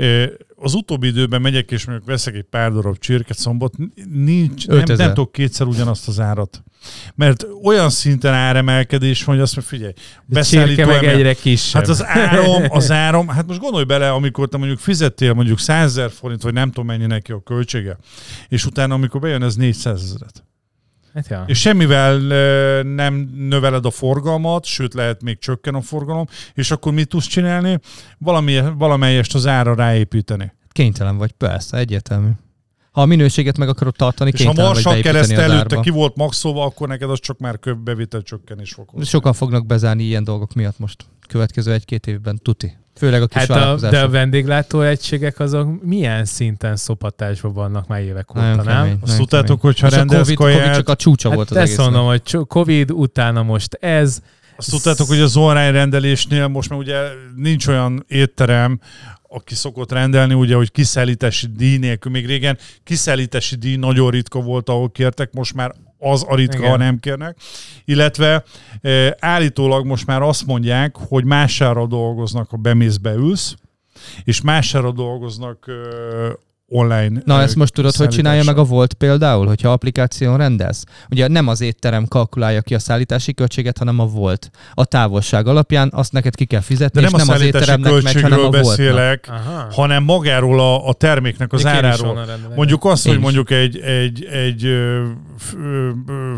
az utóbbi időben megyek, és mondjuk veszek egy pár darab csirkecombot, nincs, nem, nem tudok kétszer ugyanazt az árat. Mert olyan szinten áremelkedés van, hogy azt mondja, figyelj, beszállító meg emel... egyre kisebb. Hát az áram, az áram, hát most gondolj bele, amikor te mondjuk fizettél mondjuk százezer forint, vagy nem tudom mennyi neki a költsége, és utána amikor bejön, ez négyszázezret. Hát ja. És semmivel nem növeled a forgalmat, sőt lehet még csökken a forgalom, és akkor mit tudsz csinálni? Valami, valamelyest az ára ráépíteni. Kénytelen vagy, persze, egyértelmű. Ha a minőséget meg akarod tartani, és kénytelen vagy beépíteni az árba. És ha Marsalkereszt előtte ki volt maxolva, akkor neked az csak már bevétel csökkenés fog. Sokan fognak bezárni ilyen dolgok miatt most. Következő egy-két évben tuti. Főleg a kis hát a, de a vendéglátó egységek azok milyen szinten szopatásban vannak már évek óta, nem? Kemény, azt tudtátok, hogyha rendelsz COVID, kaját... COVID csak a csúcsa hát volt az egésznek. Ezt mondom, hogy Covid utána most ez... Azt tudtátok, hogy az online rendelésnél most már ugye nincs olyan étterem, aki szokott rendelni, ugye, hogy kiszállítási díj nélkül. Még régen kiszállítási díj nagyon ritka volt, ahol kértek, most már az a ritka, ha nem kérnek. Illetve e, állítólag most már azt mondják, hogy mására dolgoznak, ha bemész, beülsz, és mására dolgoznak e, online. Na ezt most tudod, hogy csinálja meg a Volt például, hogyha applikáción rendelsz? Ugye nem az étterem kalkulálja ki a szállítási költséget, hanem a Volt. A távolság alapján azt neked ki kell fizetni, de és nem, nem az étteremnek megy, hanem a beszélek, hanem magáról a, a terméknek az áráról. Mondjuk azt, hogy mondjuk egy, egy, egy ö, ö,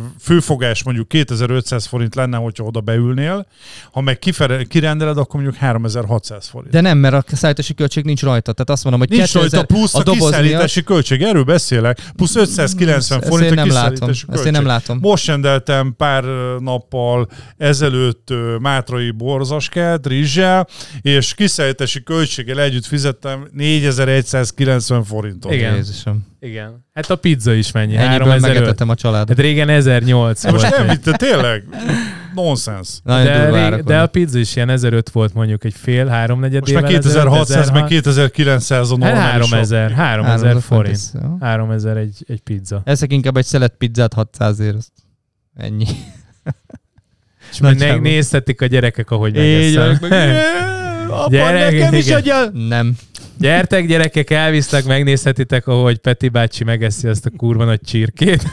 főfogás mondjuk kétezer-ötszáz forint lenne, hogyha oda beülnél, ha meg kifere, kirendeled, akkor mondjuk háromezer-hatszáz forint. De nem, mert a szállítási költség nincs rajta. Tehát azt mondom, hogy nincs rajta, plusz a, a kiszállítási miatt... költség, erről beszélek, plusz ötszázkilencven ezt forint én a nem látom. kiszállítási költség. Ezt én nem látom. Most rendeltem pár nappal ezelőtt mátrai borzaskát, rizssel, és kiszállítási költséggel együtt fizettem négyezer-egyszázkilencven forintot. Igen. Jézusom. Igen. Hát a pizza is mennyi? Ennyiből megetettem a családot. Hát régen ezernyolcszáz volt. Most nem vitted, tényleg? Nonsense. De, rég, de a pizza is ilyen ezeröt volt mondjuk egy fél, háromnegyed most már kétezer-hatszáz, meg kétezer-kilencszáz a normális. háromezer, háromezer forint. háromezer egy, egy pizza. Ezek inkább egy szelet pizzát hatszázért. Ennyi. És meg nézhetik a gyerekek, ahogy megeszem. Apa, nekem is adja! Nem. Gyertek, gyerekek, elviszlek, megnézhetitek, ahogy Peti bácsi megeszi azt a kurva nagy csirkét.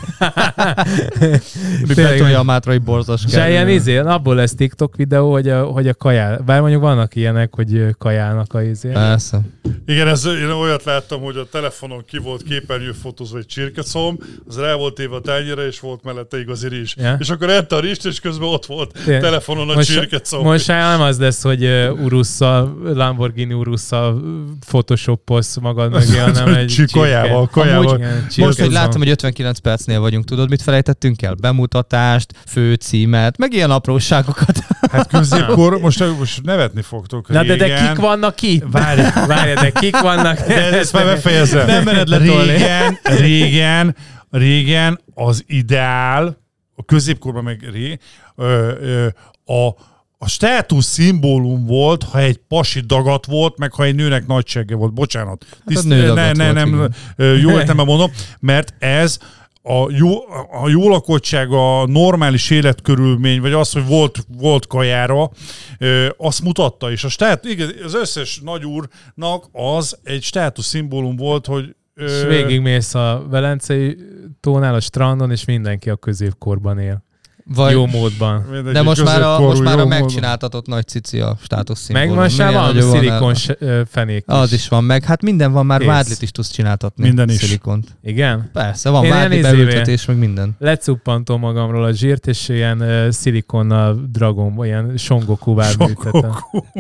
Mi betolja a mátrai borzaskát. És ilyen izé, abból lesz TikTok videó, hogy a, hogy a kajál. Bár mondjuk vannak ilyenek, hogy kajálnak a izé. Persze. Igen, ez, én olyat láttam, hogy a telefonon ki volt képernyőfotózva egy csirkecomb, az rá volt éve a tányérra, és volt mellette igazi rizs. Ja. És akkor ette a rizst, és közben ott volt ja. telefonon a csirkecomb. Most nem az lesz, hogy Urusszal, Lamborghini Urusszal photoshopolsz magad meg, hanem egy csirke. Kajával, kajával. Amúgy, most, hogy látom, hogy ötvenkilenc percnél vagyunk, tudod, mit felejtettünk el? Bemutatást, főcímet, meg ilyen apróságokat. Hát középkor, most, most nevetni fogtok. Na de, de kik vannak itt? Várj, várj, de kik vannak? De ezt már befejezem. Nem mered letolni. Régen, régen, régen az ideál, a középkorban meg ré, ö, ö, a A státusz szimbólum volt, ha egy pasi dagat volt, meg ha egy nőnek nagysága volt. Bocsánat. Tiszt, hát ne, ne, nem, volt, jó értelemben mondom, mert ez a jó, a jó lakottság, a normális életkörülmény, vagy az, hogy volt, volt kajára, azt mutatta. És a stát, igen, az összes nagyúrnak az egy státusz szimbólum volt, hogy és végigmész a Velencei tónál, a strandon, és mindenki a középkorban él. Vagy, jó módban. Mindenki de most már a, most már a módban. Megcsináltatott nagy cici a státuszszimbólum. Meg most már van szilikon fenék is. Az is van meg. Hát minden van, már Kész. Vádlit is tudsz csináltatni. Minden is. Szilikont. Igen? Persze, van vádli beültetés, meg minden. Lecuppantom magamról a zsírt, és ilyen uh, szilikonnal Dragon, ilyen Son Goku vádműtetem.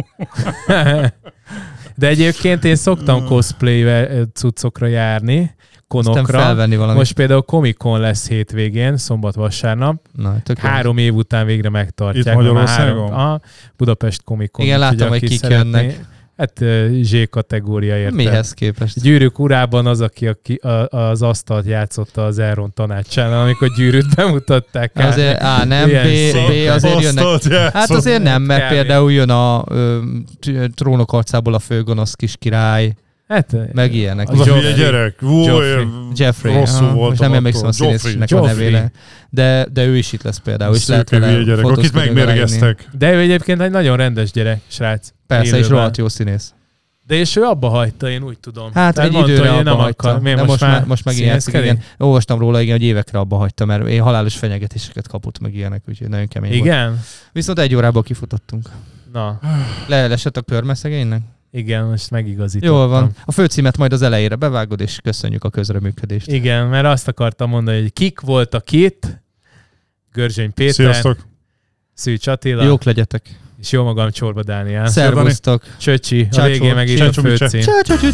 De egyébként én szoktam cosplay cuccokra járni, konokra. Most például Comic-Con lesz hétvégén, szombat-vasárnap. Na, három év után végre megtartják. Itt Magyarországon? A Budapest Comic-Con. Igen, láttam, hogy kik jönnek. Hát Z kategória érte. Mihez képest? Gyűrűk urában az, aki a, a, az asztalt játszotta az Elrond tanácsánál, amikor Gyűrűt bemutatták. Azért, á, nem, B, B azért jönnek. Hát azért nem, mert például jön a ö, Trónok arcából a főgonosz kis király. Hát, meg ilyenek. Az a hülye gyerek. Jeffrey. Jeffrey. Rosszul aha, volt. Nem emlékszem a színésznek a nevére. De, de ő is itt lesz például. És lehet hülye gyerek, akit megmérgeztek. De ő egyébként egy nagyon rendes gyerek, srác. Persze, és rohadt jó színész. De és ő abba hagyta, én úgy tudom. Hát tehát egy mondta, időre abba hagyta. De most, most, már, most meg játszik, igen. Olvastam róla, igen, hogy évekre abba hagyta, mert én halálos fenyegetéseket kapott meg ilyenek, úgyhogy nagyon kemény igen? volt. Viszont egy órából kifutottunk. Na. Leesett a körme szegénynek? Igen, most megigazítottam. Jól van. A főcímet majd az elejére bevágod, és köszönjük a közreműködést. Igen, mert azt akartam mondani, hogy kik voltak itt. Görzsény Péter. Sziasztok. Szűcs Attila. Jók legyetek. És jó magam, Csorba Dániel. Szervusztok. Csöcsi. A végén meg itt a főcím.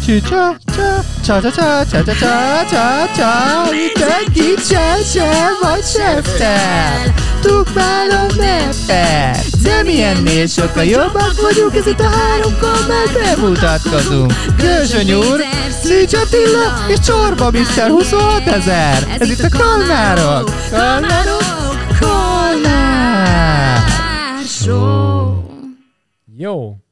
Tukmálom neppel. De milyennél sokkal jobbak vagyunk, ez itt a három kamer bemutatkozunk. Görzsöny úr, Szűcs Attila és Csorba miszter huszonhatezer. Ez itt a Kalmárok. Kalmárok. Kalmár. Show. Jó.